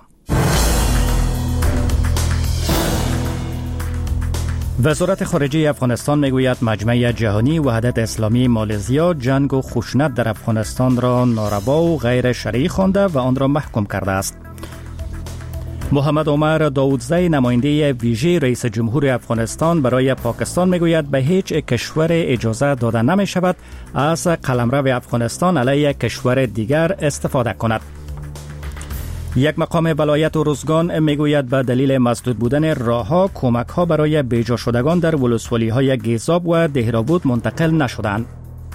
وزارت خارجه افغانستان میگوید مجمع جهانی وحدت اسلامی مالزیا جنگ و خشونت در افغانستان را ناروا و غیر شرعی خوانده و آن را محکوم کرده است. محمد عمر داودزی، نماینده ویژه رئیس جمهور افغانستان برای پاکستان، میگوید به هیچ کشور اجازه داده نمی شود از قلمرو افغانستان علیه کشور دیگر استفاده کند. یک مقام ولایت ارزگان میگوید به دلیل مسدود بودن راهها کمک‌ها برای بیجا شدگان در ولسوالی‌های گیزاب و دهراوود منتقل نشدند.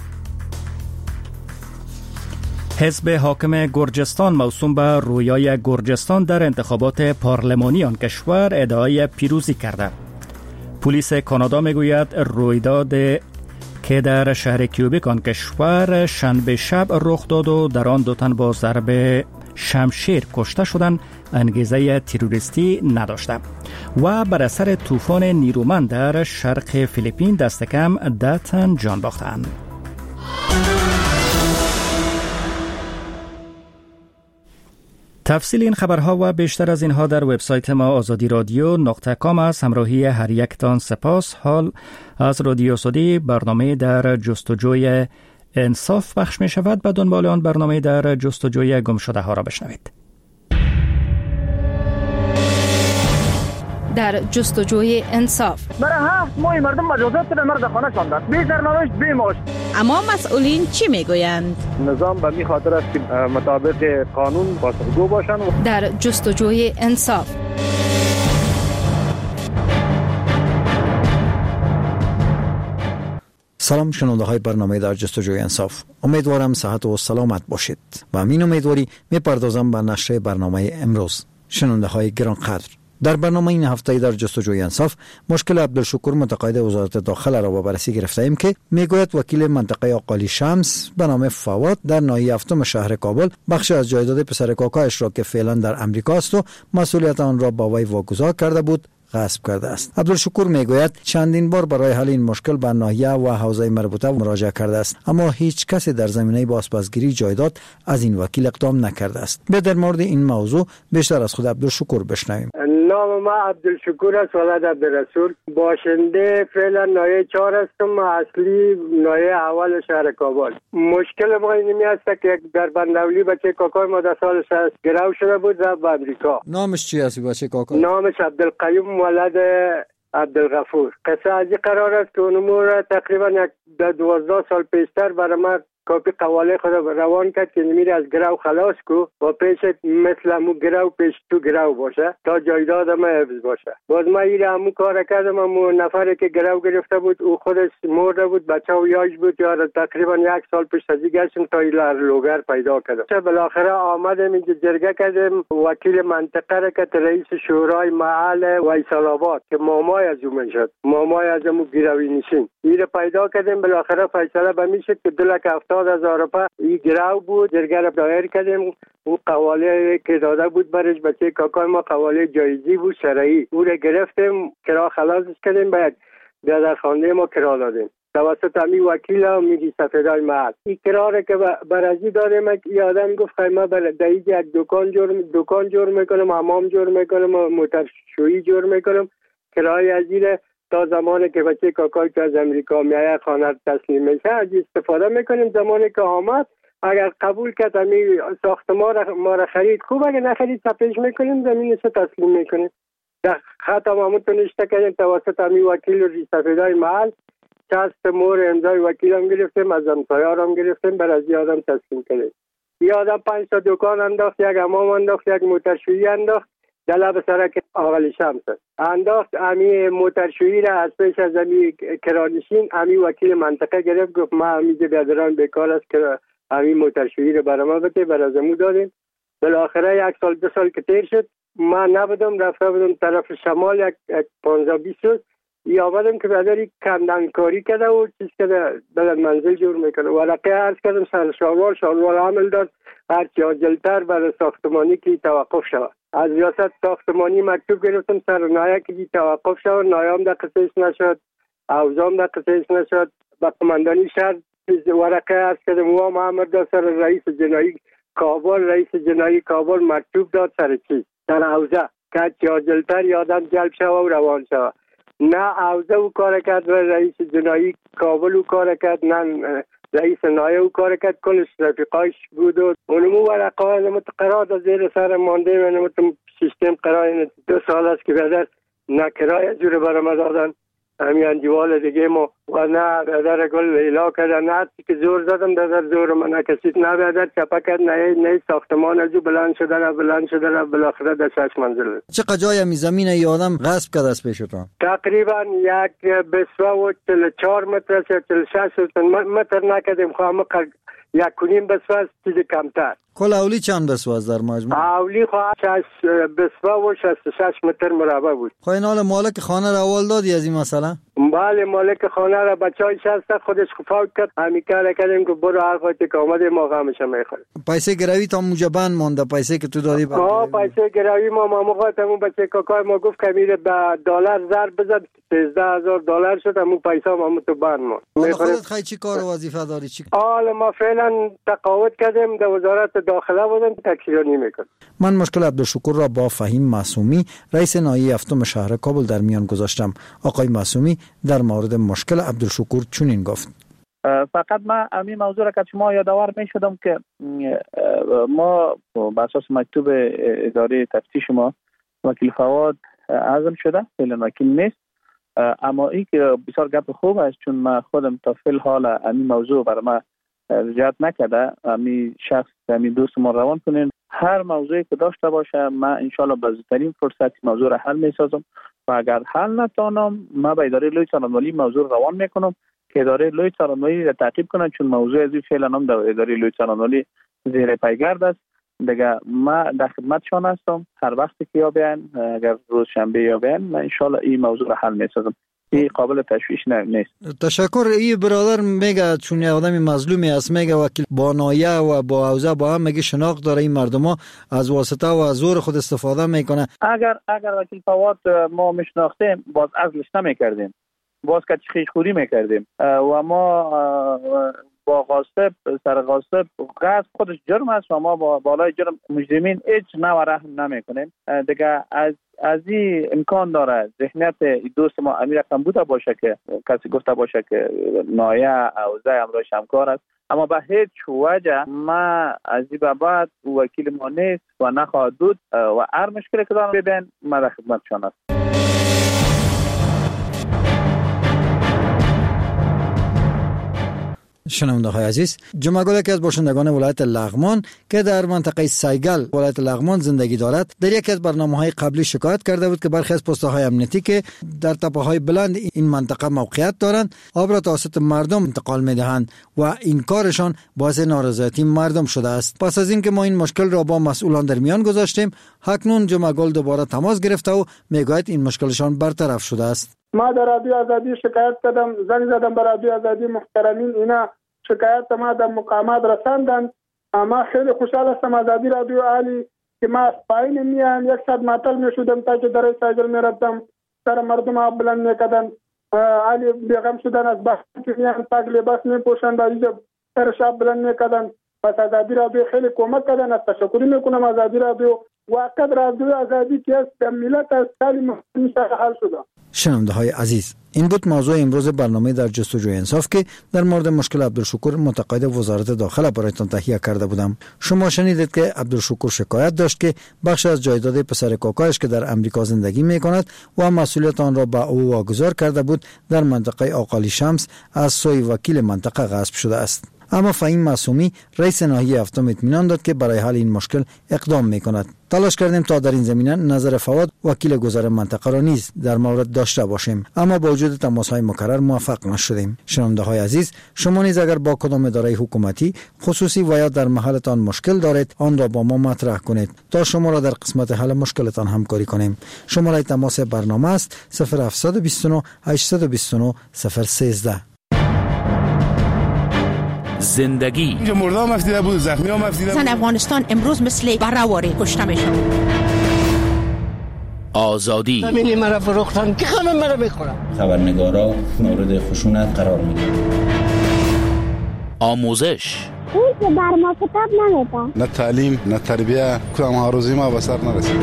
حزب حاکم گرجستان موسوم به رویای گرجستان در انتخابات پارلمانی آن کشور ادعای پیروزی کرده. پلیس کانادا میگوید رویداد که در شهر کیوبیک آن کشور شنبه شب رخ داد و در آن 2 تن با ضرب شمشیر کشته شدند انگیزه تروریستی نداشته و بر اثر طوفان نیرومند در شرق فیلیپین دست کم 10 تن جان باختند. تفصیل این خبرها و بیشتر از اینها در وبسایت ما آزادی رادیو .com است. همراهی هر یکتان سپاس. حال از رادیو آزادی برنامه در جستجوی انصاف پخش می شود. به دنبال آن برنامه در جستجوی گم شده ها را بشنوید. در جستجوی انصاف برای 7 ماه مردم مجازات به مرد خانه شاندند، بی سرنوشت بی معاش. اما مسئولین چی میگویند؟ نظام به می خاطر است که مطابق قانون پاسخگو باشند. در جستجوی انصاف سلام شنونده های برنامه در جستجوی انصاف. امیدوارم صحت و سلامت باشید و همین امیدواری میپردازم به نشر برنامه امروز. شنونده های گرانقدر، در برنامه این هفته در جستجوی انصاف مشکل عبدالشکور متقاعد وزارت داخله را به بررسی گرفته ایم که میگوید وکیل منطقه آقالی شمس به نام فواد در ناحیه 7 شهر کابل بخش از جایداد پسر کاکایش را که فعلا در امریکا است و مسئولیت آن را با وی واگذار کرده بود غصب کرده است. عبدالشکور میگوید چندین بار برای حل این مشکل به ناحیه و حوزه مربوطه مراجعه کرده است، اما هیچ کسی در زمینه بازپسگیری جایداد از این وکیل اقدام نکرده است. به در مورد این موضوع بیشتر از خود عبدالشکور بشنویم. نام ما عبدالشکور است، ولد عبدالرسول، باشنده فعلا ناحیه 4 هستم، اصلی ناحیه اول شهر کابل. مشکل ما اینمی است که یک دربندولی بچه کاکای ما در سال 60 گرو شده بود در امریکا. نامش چی است بچه کاکا؟ نامش عبدالقیوم ولد عبدالغفور. قصه از این قرار است که اونمو را تقریبا 12 سال پیشتر برای من کاپی قواله خود روان کرد که نمیره از گرو خلاص کو و پیش مثل مو گرو پیش تو گرو باشه تا جایداد ما حفظ باشه. باز ما ایره همون کار کردم. همون نفری که گرو گرفته بود او خودش مرده بود، بچه و یاش بود، یا تقریبا 1 سال پیش از گشتم تا ایلار لوگر پیدا کردم. بالاخره آمدم اینجا جرگه کردم، وکیل منطقه را که رئیس شورای محل ویسال آباد که مامای از اون شد، مامای از اون گروی نشین ایره پیدا کردم. بالاخره فیصله به می شد که 270,000 روپیه این گرو بود. جرگه را دایر کردیم. اون قواله که داده بود برش بچه کاکای ما قواله جایزی بود شرعی، او را گرفتیم کرا خلاصش کردیم، باید در خانه ما کرا دادیم توسط امی وکیل و میری سفیدای محل. این کراره که برازی داریم که آدم گفت خیمه برای دهیج یک دکان جور میکنم، حمام جور میکنم، موترشویی جور میکنم. کرای ازیره تا زمانی که بچه کاکای که از امریکا میایه خانه تسلیم میشه از استفاده میکنیم. زمانی که آمد اگر قبول کرد امی ساختمان ما را خرید خوب، اگر نخرید تپیش میکنیم زمینش تسلیم میکنیم. در خط همونتون اشته کردیم توسط امی وکیل و سفیدای محل. 60 مور امضای وکیل هم گرفتیم، از امضایار هم گرفتیم، بر از آدم تسلیم کردیم. یه آدم 5 تا دکان انداخت، یک حمام انداخت، یک موترشویی انداخت در لب سرک آقل شمس انداخت. امی موترشویی را از پیش از امی کرانشین امی وکیل منطقه گرفت، گفت ما امیجه بیادران بیکار است که امی موترشویی را برای ما بده، بر از امو دادیم. بالاخره 1 سال 2 سال که تیر شد ما نبودم، رفته بودم طرف شمال یک 15-20 روز یا آمدم که برادری کندنکاری کرده و چیز کرده بلد منزل جور میکنه. ورقه عرض کردم سر شالوار عمل داد هرچی عاجلتر برای ساختمانی که توقف شود. از ریاست ساختمانی مکتوب گرفتم سر نایه که توقف شود، نایام در قصهش نشد، اوزام در قصهش نشد. با قماندانی شهر ورقه عرض کردم و محمد داد سر رئیس جنایی کابل مکتوب داد سر چیز سر اوزه که چی عاجلتر یادم جلب شود و روان شود. نه اوزه او کار کرد و رئیس جنایی کابل او کار کرد، نه رئیس نایه او کار کرد، کلش رفیقایش بود و اونمو ورقه های نمت قرار زیر سر مانده و نمت سیستم قرار 2 سال است که بدر نه کرای جور برام دادن همین انجوال دیگه ما و نه در گل لیلا کردن، نه که زور زدم در زور من نه کسی نه در چپکت نه ساختمان از بلند شده بالاخره در 6 منزل. چقدر جای می زمین ای آدم غصب کرده از پیشتون؟ تقریبا یک بسوه و 44 متر 46 متر نکردیم، خواهم 1.5 بسوه چیز کمتر. کل اولی چند بسوه از در مجموع؟ اولی خواهد 6 بسوه و 66 متر مربع بود. خواهی نال مالک خانه را اول دادی از این مسئله؟ بله مالک خانه را بچه های 60 خودش فوت کرد، همی کردیم که برو هر خواهی که آمده ما غمش میخوریم. پیسه گروی تا موجه بند مانده پیسه که تو دادی؟ پیسه گروی ما موقع همون بچه کاکای ما گفت که میره به دلار ضرب بزد 13,000 دلار شد، همون پیسه همون تو بند ما. حالا خودت خیلی چی کار و وظیفه داری؟ حالا ما فعلا تقاعد کردیم، در وزارت داخله بودم تکشیرانی میکنم. من مشکل عبدالشکور را با فهیم معصومی رئیس نایب هفتم شهر کابل در میان گذاشتم. آقای معصومی در مورد مشکل عبدالشکور چنین گفت: فقط من همین موضوع را که شما یادآور می شدم که ما بر اساس مکتوب اداره تفتیش ما وکیل فواد عزم شده، فعلا وکیل نیست، اما این که بسیار گپ خوب است چون من خودم تا فعل حال همین موضوع برای من رجعت نکرده. همین شخص همین دوست ما روان کنین هر موضوعی که داشته باشه من انشالله به زودترین فرصت موضوع را حل می سازم و اگر حل نتونم من به اداره لوی څارنوالي موضوع روان میکنم که اداره لوی څارنوالي را تعقیب کنن، چون موضوع از فعلا هم در اداره لوی څارنوالي زیر پیگرد است. دیگه من در خدمتشان هستم هر وقتی که یا بیان، اگر روز شنبه یا بیان من انشالله این موضوع را حل می سازم. این قابل تشویش نیست. تشکر. این برادر میگه چون یه آدمی مظلومی است، میگه وکیل با نایه و با حوزه با هم میگه شناخت داره، این مردما از واسطه و از زور خود استفاده میکنه. اگر وکیل فواد ما میشناختیم باز ازلش نمیکردیم، باز که خیشخوری میکردیم و ما با غاصب سر غاصب غصب خودش جرم است و ما با بالای جرم مجرمین هیچ نوع رحم نمیکنیم. دیگه از این امکان داره ذهنیت دوست ما امیر رقم بوده باشه که کسی گفته باشه که نایه اوزه امروش همکار است، اما به هیچ وجه ما از این به بعد وکیل ما نیست و نخواهد بود و هر مشکلی که دارم ببین ما در خدمتشان است. شنونده های عزیز، جمعگل یکی از باشندگان ولایت لغمان که در منطقه سیگل ولایت لغمان زندگی دارد در یکی از برنامه‌های قبلی شکایت کرده بود که برخی از پست‌های امنیتی که در تپه‌های بلند این منطقه موقعیت دارند آب را توسط مردم انتقال می‌دهند و این کارشان باعث نارضایتی مردم شده است. پس از اینکه ما این مشکل را با مسئولان در میان گذاشتیم، اکنون جمعگل دوباره تماس گرفته و میگوید این مشکلشان برطرف شده است. ما در رادیو آزادی شکایت کردم، زنگ زدم به رادیو آزادی محترمین، اینا شکایت ما در مقامات رساندن. ما خیلی خوشحال هستم از رادیو عالی که ما از پایین میان 100 متر میشدم تا که در سایگل میرفتم، سر مردم آب بلند میکردن، عالی بیغم شدن از بحث که میان پاک لباس میپوشند، اینجا سر شاب بلند میکردن. پس از رادیو خیلی کمک کردن، از تشکر میکنم از رادیو. واقعا رادیو آزادی که است ملت از سالی محسن حل شده. شنونده های عزیز، این بود موضوع امروز برنامه در جستجوی انصاف که در مورد مشکل عبدالشکور متقاعد وزارت داخله برایتان تهیه کرده بودم. شما شنیدید که عبدالشکور شکایت داشت که بخش از جایداد پسر کاکایش که در امریکا زندگی می کند و مسئولیت آن را به او واگذار کرده بود در منطقه آقالی شمس از سوی وکیل منطقه غصب شده است. اما فهیم معصومی رئیس ناحیه هفتم اطمینان داد که برای حل این مشکل اقدام می کند. تلاش کردیم تا در این زمینه نظر فواد وکیل گذر منطقه را نیز در مورد داشته باشیم، اما با وجود تماس‌های مکرر موفق نشدیم. شنونده های عزیز، شما نیز اگر با کدام اداره حکومتی خصوصی و یا در محلتان مشکل دارید، آن را با ما مطرح کنید تا شما را در قسمت حل مشکلتان همکاری کنیم. شماره تماس برنامه است 0729 829 013. زندگی اینجا مرده هم افتیده بود، زخمی هم افتیده بود. زن افغانستان امروز مثل برهواری کشته میشن. آزادی همینی مرا فروختن که خانم مرا میخورم. خبرنگارا مورد خشونت قرار میگیرن. آموزش اون که بر ما کتاب نمیده، نه تعلیم نه تربیه، کدام هاروزی ما به سر نرسید.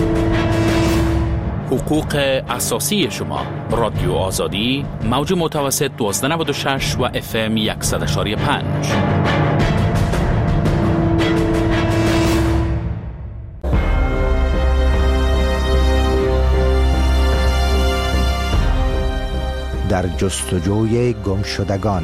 حقوق اساسی شما. رادیو آزادی، موج متوسط 1296 و FM 100.5. در جستجوی گمشدگان.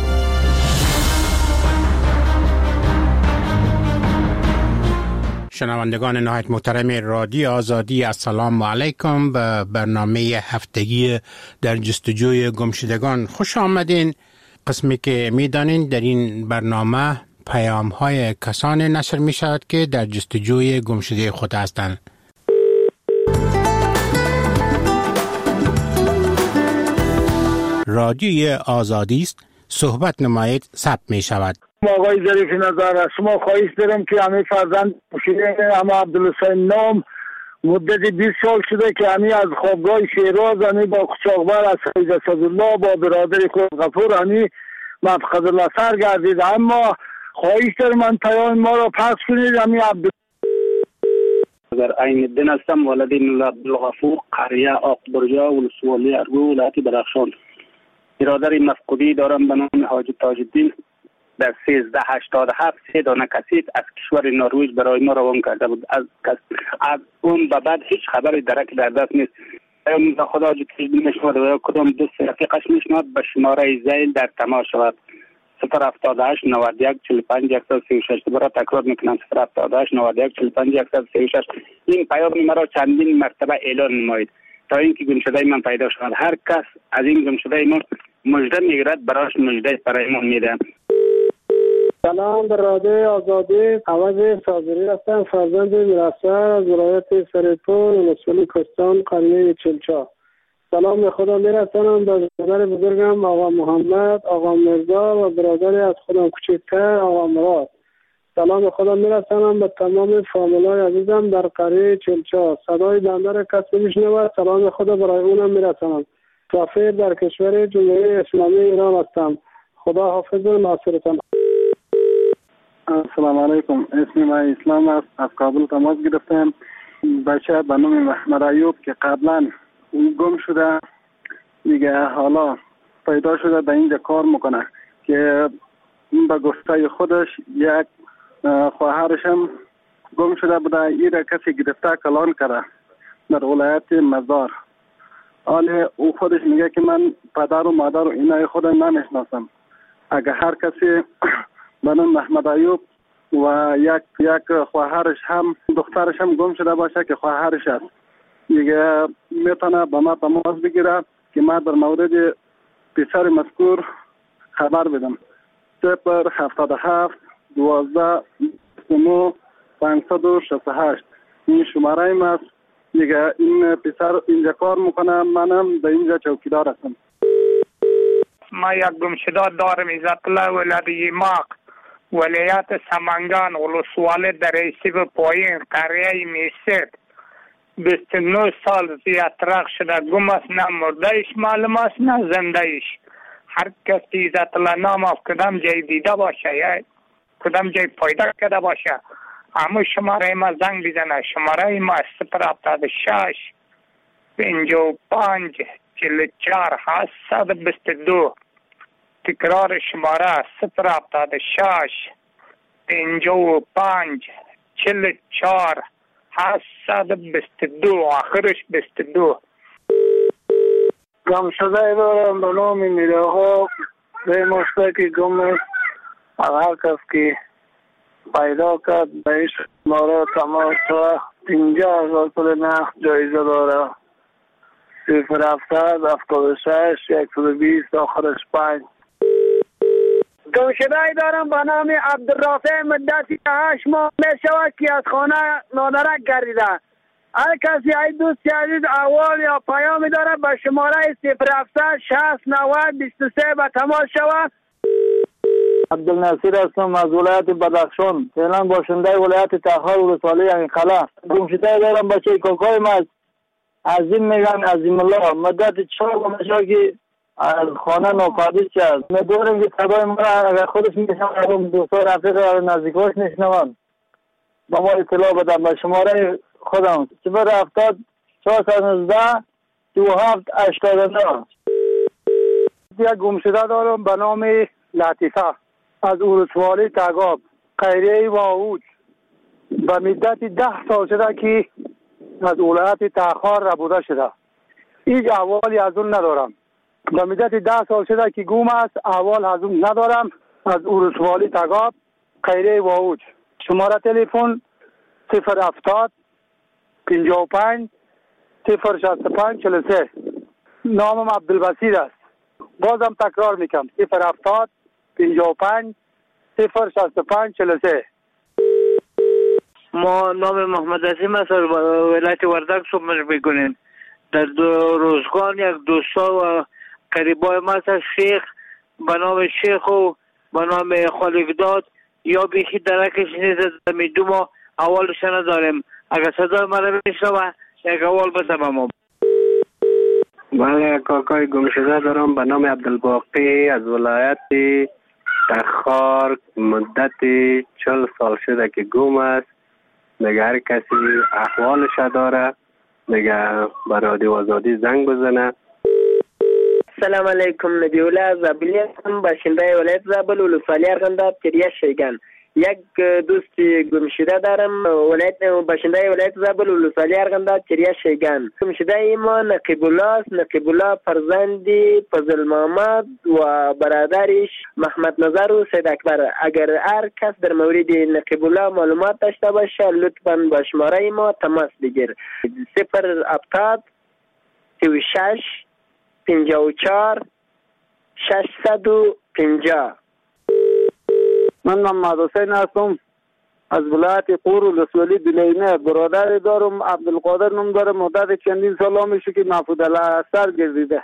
شنوندگان نهایت محترم رادیو آزادی، السلام علیکم. به برنامه هفتگی در جستجوی گمشدگان خوش آمدین. قسمی که میدانین در این برنامه پیام های کسانی نشر می شود که در جستجوی گمشده خود هستند. رادیوی آزادی است، صحبت نمایید ثبت می شود. آقای ظریف نظر، از شما خواهش دارم که همه فرزند شیرین اما عبدالحسین نام مدت 20 سال شده که همی از خوابگاه شیراز همی با قچاقبر از سید اسدالله با برادر خود غفور همی مفقد الله سر گردید. اما خواهش دارم من پیام ما را پس کنید. همی در عین الدین هستم، والدین عبدالغفور، قریه آقبریا، ولسوالی ارگو، ولایت بدخشان. برادر مفقودی دارم به نام حاجی تاج الدین. در 1387 3 دانه کسیت از کشور نروژ برای ما روان کرده بود. از اون به بعد هیچ خبری درک در دست نیست. خدا جدید نشود و کدام دوست رفیقش میشناد به شماره زیل در تماس شود. 078 91 45 136. دوباره تکرار میکنم 078 91 45 136. این پیام مرا چندین مرتبه اعلان نمایید تا اینکه گمشده من پیدا شود. هر کس از این گمشده ما مژده میگیرد براش مژده برای ما میده. سلام، در رادیو آزادی عوض صابری هستم، فرزند میرسر از ولایت سرپور ولسوالی کستان قریه چلچا. سلام به خدا میرسانم به برادر بزرگم آقا محمد، آقا مرزا و برادر از خودم کوچکتر آقا مراد. سلام به خدا میرسانم به تمام فامیلای عزیزم در قریه چلچا. صدای بنده را کسی میشنود، سلام به خدا برای اونم میرسانم. سفیر در کشور جمهوری اسلامی ایران هستم. خدا حافظ و ناصرتان. السلام علیکم، اسم من اسلام است، از کابل تماس گرفتم. بچه به نام محمد ایوب که قبلا گم شده دیگه حالا پیدا شده به اینجا کار میکنه که به گفته خودش یک خواهرش هم گم شده بوده. این را کسی گرفته کلان کرده در ولایت مزار. حالا او خودش میگه که من پدر و مادر و اینای خودم نمیشناسم. اگر هر کسی به نام محمد ایوب و یک خواهرش هم دخترش هم گم شده باشه که خواهرش است، دیگه میتونه با ما تماس بگیره که ما در مورد پسر مذکور خبر بدم. 077 12 29 568 این شماره ایم است. دیگه این پسر اینجا کار میکنه، منم در اینجا چوکیدار هستم. ما یک گمشده دارم، عزت الله ولادی ماق، ولایت سمنگان، ولسوالی در رئیسی پایین، قریه میسید. 29 سال زیادترق شده، گم است، نه مردهش معلوم است نه زندهش. هر کسی عزت الله نام از کدام جای دیده باشه یا کدام جای پیدا کرده باشه، همون شماره ما زنگ بزنه. شماره ما 076 55 44 722. تکرار شماره 076 55 44 722 آخرش 22. گم شده دارم به نام میراها به مشتاقی گم است. هر کس که پیدا کرد بهش مارا تماس و 50,000 پول نقد جایزه داره. 077 76 120 آخرش 5. گمشده دارم به نام عبدالرافع مدتی 8 ماه می شود که از خانه نادرک گردیده. هر کسی ای دوستی عزیز احوال یا پیامی داره به شماره 070 60 90 23 به تماس شود. عبدالناصر هستم از ولایت بدخشان، فعلا باشنده ولایت تخار ولسوالی انقلا. گمشده دارم بچه کاکای ما عظیم میگن عظیم الله، مدت 4 ماه که از خانه ناپدید شد. میدونم که صدای ما اگر خودش میشنم دوستان رفیق نزدیکاش میشنوند با ما اطلاع بدم. به شماره خودم 070 419 27 89. یک گمشده دارم به نام لطیفه از ولسوالی تگاب، قریه واوج. به مدت 10 سال شده که از ولایت تخار ربوده شده. هیچ احوالی از اون ندارم. به مدت 10 سال شده که گم است، احوال از اون ندارم. از ولسوالی تگاب، قریه واوج. شماره تلفن 070 55 065 43. نامم عبدالبصیر است. بازم تکرار میکنم 070 55 065 43. ما نام محمد عظیم است از ولایت وردک صبح میکنیم. در روزگان یک دوستا و قریبای ما است، شیخ به نام شیخ و به نام خالقداد یا بیخی درکش نیست. میدو ما اولش نداریم. اگر صدای ما رو میشنوه یک اول بده به ما. بله کاکای گمشده دارم به نام عبدالباقی از ولایت تخار، مدت 40 سال شده که گم است. دیگه هر کسی احوالش داره دیگه به رادیو آزادی زنگ بزنه. سلام علیکم، نبیوله زابلی هستم، باشنده ولایت زابل ولسوالی ارغنداب کریه شیگان. یک دوستی گمشده دارم باشنده ولایت زابل ولسوالی ارغنداب کریه شیگان. گمشده ما نقیب الله است. نقیب الله فرزندی فضل محمد و برادرش محمد نظر و سید اکبر. اگر هر کس در مورد نقیب الله معلومات داشته باشه لطفاً با شماره ما تماس بگیر. 070 36 54 650. من محمد حسین هستم از ولایت قور ولسوالی بلینه. برادر دارم عبدالقادر نام داره، مدت چندین سال میشه که محفوظ الاثر گردیده.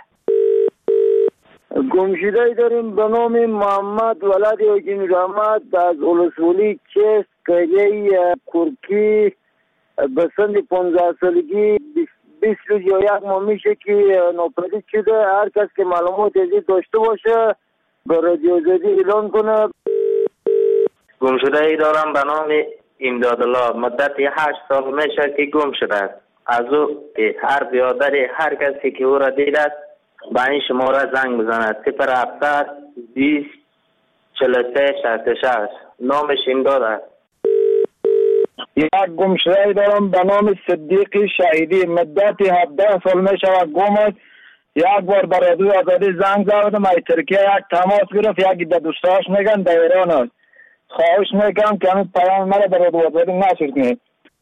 گمشده داریم به نام محمد ولد حکیم رحمت از ولسوالی چست، قریه کرکی. به سن 15 سالگی 20 روز یا 1 ماه میشه که ناپدید شده. هر کس که معلومات ازید داشته باشه به رادیو آزادی اعلان کنه. گمشده ای دارم به نام امداد الله، مدت 8 سال میشه که گم شده است. از او هر بیادر هر کسی که او را دید است به این شماره زنگ بزند. 070 20 43 66. نامش امداد است. یک گمشده ای دارم به نام صدیقی شهیدی، مدت 17 سال میشه گم است. یک بار بر رادیو آزادی زنگ زدم از ترکیه یک تماس گرفت، یکی در دوستاش میگن در ایران است. خواهش میکنم که همین پیام مرا در رادیو آزادی نشر کنید.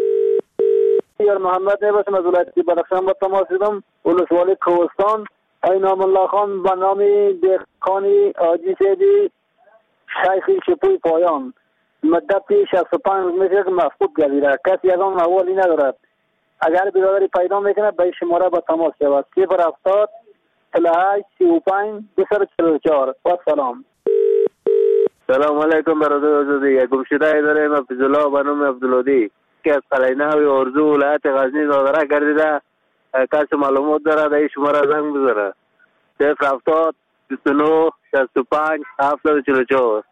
یار محمد نباشم از ولایت بدخشان با تماس دیدم، ولسوالی کوهستان. اینام الله خان به نام دهقانی حاجی سیدی شیخی شپوی پایان مدت 65 روز میشه که مفقود گردیده، کسی از آن احوالی ندارد. اگر برادری پیدا میکنه به شماره با تماس شود 070 38 35 244. و سلام. سلام علیکم برادر آزادی. یک گمشده داریم عبدالله به نام عبدالودی که از قلعه و ارزو ولایت غزنی صادره گردیده. کسی معلومات داره در این شماره زنگ بزنه 070 29 65 744.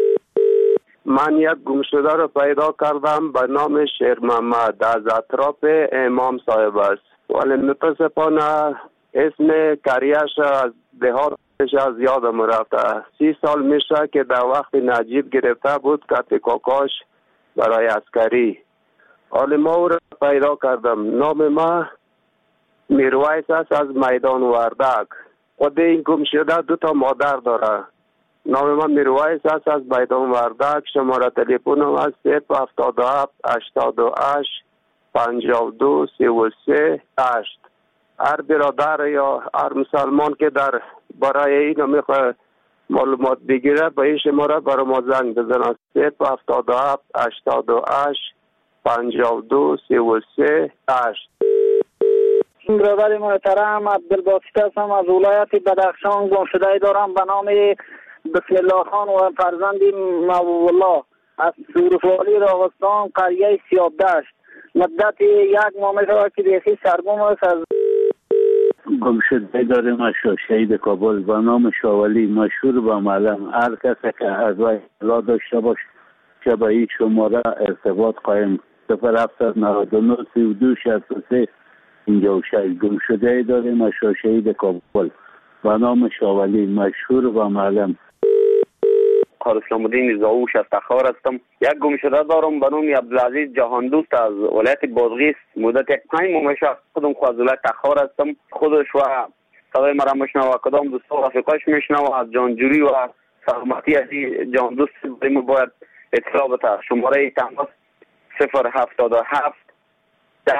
من یک گمشده رو پیدا کردم به نام شیر محمد، از اطراف امام صاحب است، ولی متاسفانه اسم کریش از دهاتش از یادم رفته. 30 سال میشه که در وقت نجیب گرفته بود کت کاکاش برای عسکری. حالی ما او را پیدا کردم. نام ما میرویس است از میدان وردک. خود این گمشده 2 مادر داره. نام من میرویس است از میدان وردک. شماره تلفنم است 077 88 52 33 8. هر برادر یا هر مسلمان که در برای این میخواه معلومات بگیره به این شماره برای ما زنگ بزنه 077 88 52 33 8. برادر محترم عبدالباسط هستم از ولایت بدخشان. گمشده دارم به نام بسم الله خان و فرزند محبوب الله از ولسوالی راغستان قریه سیاب دشت. مدت 1 ماه میشه که بیخی سرگم است. از گمشده داریم از شهید کابل به نام شاولی مشهور به معلم. هر کسی که از وی اطلاع داشته باشه که به این شماره ارتباط قایم 0799 32 63 56. گمشده داریم از شهید کابل به نام شاولی مشهور به معلم. اسلام الدین زاوش از تخار هستم. یک گمشده دارم به نام عبدالعزیز جهان دوست از ولایت بادغیس. مدت 5 ماه میشه خودم خود از ولایت تخار هستم. خودش و صدای مرا میشنوه، کدام دوستا رفیقاش میشنوه. از جانجوری و سلامتی از جان دوست بریم باید اطلاع بده. شماره تماس 077 10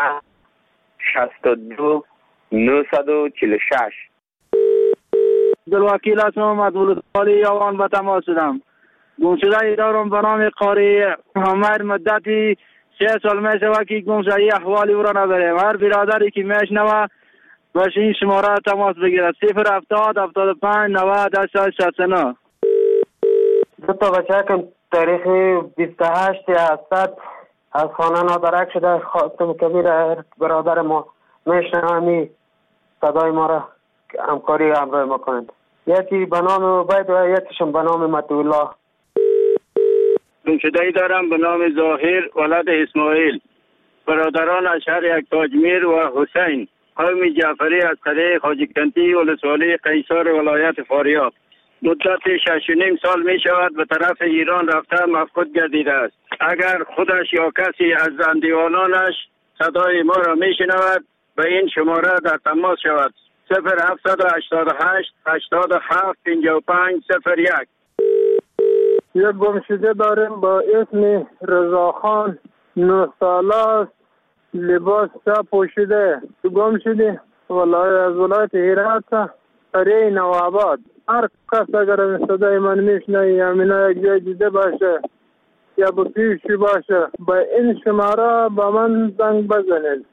62 946. عبدالوکیل هستم از ولسوالی یوان به تماس شدم. گمشده دارم به نام قاری عمر. مدتی 3 سال میشه که گمشده احوالی او را نداریم. هر برادری که میشنوه باشه این شماره تماس بگیره 070 75 90 69. 2 بچه که تاریخ 28 هستد از خانه نادرک شده. خاتم کبیر برادر ما میشنوه صدای ما را همکاری همراه ما کنند. یکی به نام عبید و یکیشون به نام مطیع. گمشده دارم به نام ظاهر ولد اسماعیل. برادران از شهر یکتاجمیر و حسین قوم جعفری از قریه خواجه‌کنتی ولسوالی قیصر ولایت فاریاب. مدت 6.5 سال می شود به طرف ایران رفته مفقود گردیده است. اگر خودش یا کسی از زندگانانش صدای ما را می شنود به این شماره در تماس شود 0788 87 55 01. یک گمشده داریم با اسم رضاخان 9 ساله است. لباس چا پوشیده. گم شده از ولایت هرات قریه نوآباد. هر کس اگر صدای من میشنه یا من یک جای دیده باشه یا به پیشی باشه با این شماره با من زنگ بزنید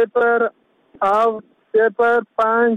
0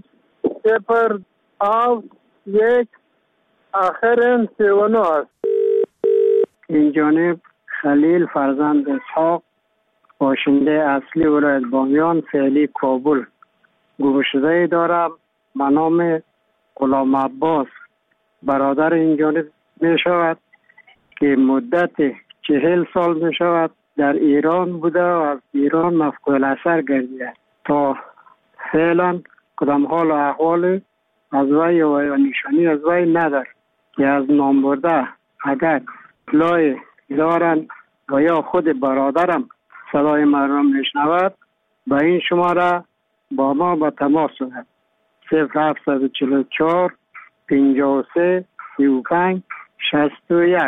1 آخرین 39 است. این جانب خلیل فرزند اسحاق باشنده اصلی ولایت بامیان فعلی کابل. گمشده دارم به نام غلام عباس. برادر این جانب می شود که مدت 40 سال می شود در ایران بوده و از ایران مفقود الاثر گردیده. تا فعلا کدام حال و احوال از وی و نشانی از وی ندار که از نام برده اگر اطلاع دارن و یا خود برادرم صدای من را میشنود به این شماره با ما به تماس شود 0744 53 35 61.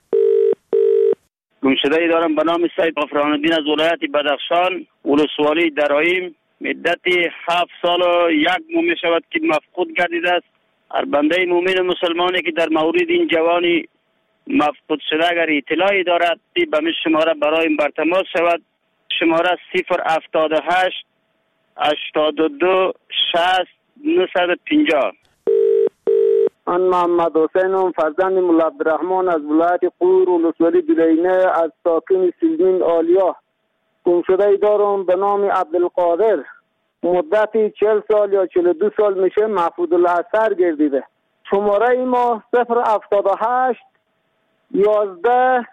گمشده دارم به نام سید غفران‌الدین از ولایت بدخشان، ولسوالی درایم. مدت 7 سال و 1 ماه می شود که مفقود گردیده است. هر بنده مومن مسلمانی که در مورد این جوانی مفقود شده اگر اطلاعی دارد به من شماره برای بر تماس شود. شماره 078 82 60 950. من محمد حسینم، فرزند مولا عبدالرحمن از ولایت قور ولسوالی دلینه، از ساکن سیلمین آلیا. گمشده دارم به نام عبدالقادر. مدتی 40 سال یا 42 سال میشه محفوظ الاثر گردیده. شماره ما 078 11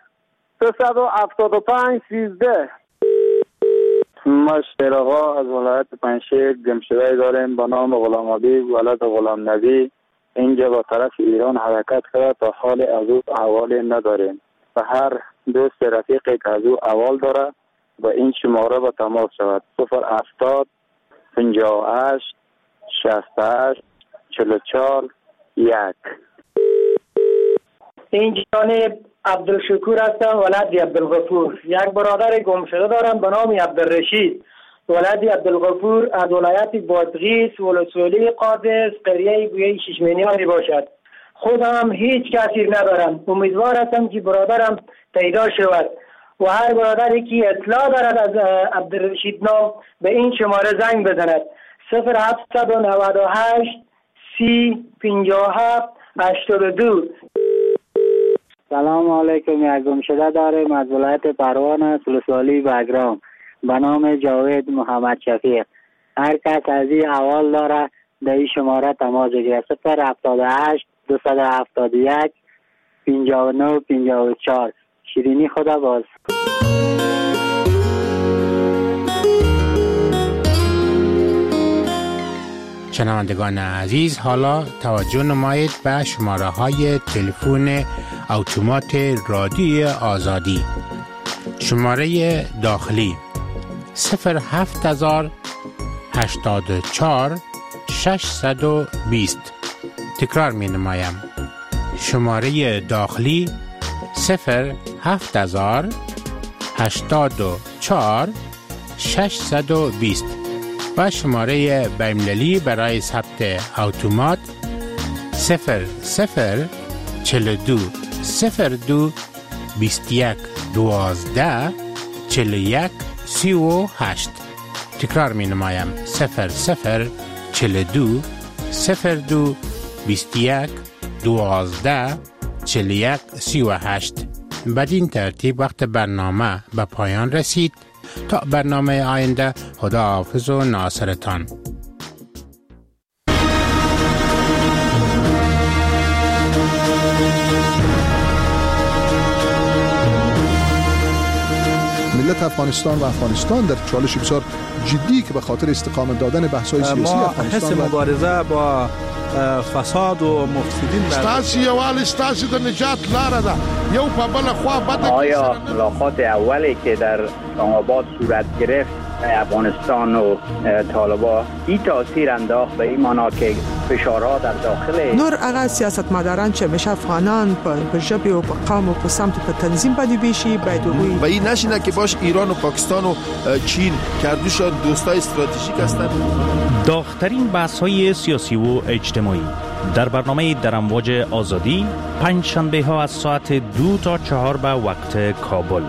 375 13. ما شیراغا از ولایت پنشیر گمشده داریم به نام غلام حبیب ولد غلام نبی. اینجا با طرف ایران حرکت کرده تا حال از او احوالی نداریم و هر دوست رفیقی که از او احوال داره با این شماره با تماس شود. 070 58 68 44 1. این جانب عبدالشکور هستم، ولد عبدالغفور. یک برادر گمشده دارم به نام عبدالرشید، ولد عبدالغفور، از ولایت بادغیس ولسوالی قادس، قریه گویه ششمینیان می باشد. خودم هیچ کسی ندارم. امیدوار هستم که برادرم پیدا شود و هر برادری که اطلاع دارد از عبدالرشید نام به این شماره زنگ بزند. 0798 30 57 82. سلام علیکم. یک گمشده داریم از ولایت پروان ولسوالی بگرام به نام جاوید محمد شفیق. هر کس از این احوال داره در این شماره تماس بگیرد. 078 271 59 54. شیرینی خدا باز. شنوندگان عزیز، حالا توجه نمایید به شماره های تلفن اتومات رادیوی آزادی. شماره داخلی 07000 84 620. تکرار می نمایم. شماره داخلی 07000 84 620 و شماره بین‌المللی برای ثبت اتومات 0042 02 21 12 41 38. تکرار می نمایم. 0042 02 21 12 41 38. بدین ترتیب وقت برنامه به پایان رسید. تا برنامه آینده، خداحافظ و ناصرتان. ملت افغانستان و افغانستان در چالش بسیار جدی که به خاطر استقامت دادن بحث‌های سیاسی افغانستان ما حس مبارزه با فساد و مفسدین ستاسي یوال ستاسي د نجات لاره ده. یو په بل خوا بده. آیا ملاقات اولی که در اسلام‌آباد صورت گرفت افغانستان و طالبان این تاثیر انداخت به این معنا که فشارها در داخل نور هغه سیاستمداران چې همیشه افغانان په ژبه او په قوم او په سمت په تنظیم باندې بیشي باید وي و این نشینه که باش ایران و پاکستان و چین کردوش دوستای استراتژیک هستند. داغ‌ترین بحث‌های سیاسی و اجتماعی در برنامه در امواج آزادی پنج شنبه ها از ساعت 2 تا 4 به وقت کابل.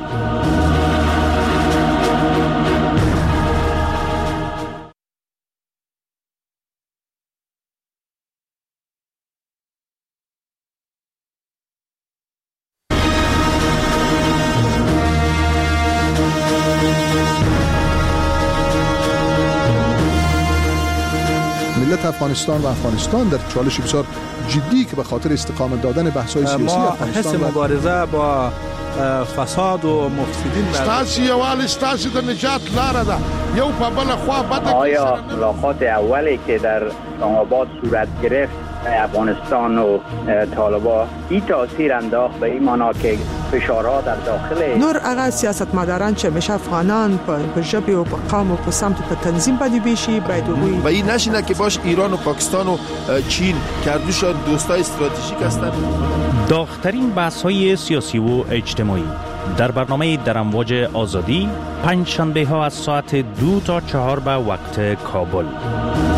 ملت افغانستان و افغانستان در چالش بسیار جدی که به خاطر استقامت دادن بحث‌های سیاسی افغانستان حس مبارزه با فساد و مفسدین ستاسي یوال ستاسي د نجات لاره ده. یو په بل خوا بده. آیا ملاقات اولی که در اسلام‌آباد صورت گرفت افغانستان و طالبان این تاثیر انداخت به این معنا که فشارها در داخل نور اغا سیاستمداران چه میشه افغانان په ژبه او په قوم او په سمت په تنظیم باندې بشي باید و این نشینه که باش ایران و پاکستان و چین کردوشان دوستای استراتژیک هستند. داغ‌ترین بحث‌های سیاسی و اجتماعی در برنامه در امواج آزادی پنج شنبه ها از ساعت 2 تا 4 به وقت کابل.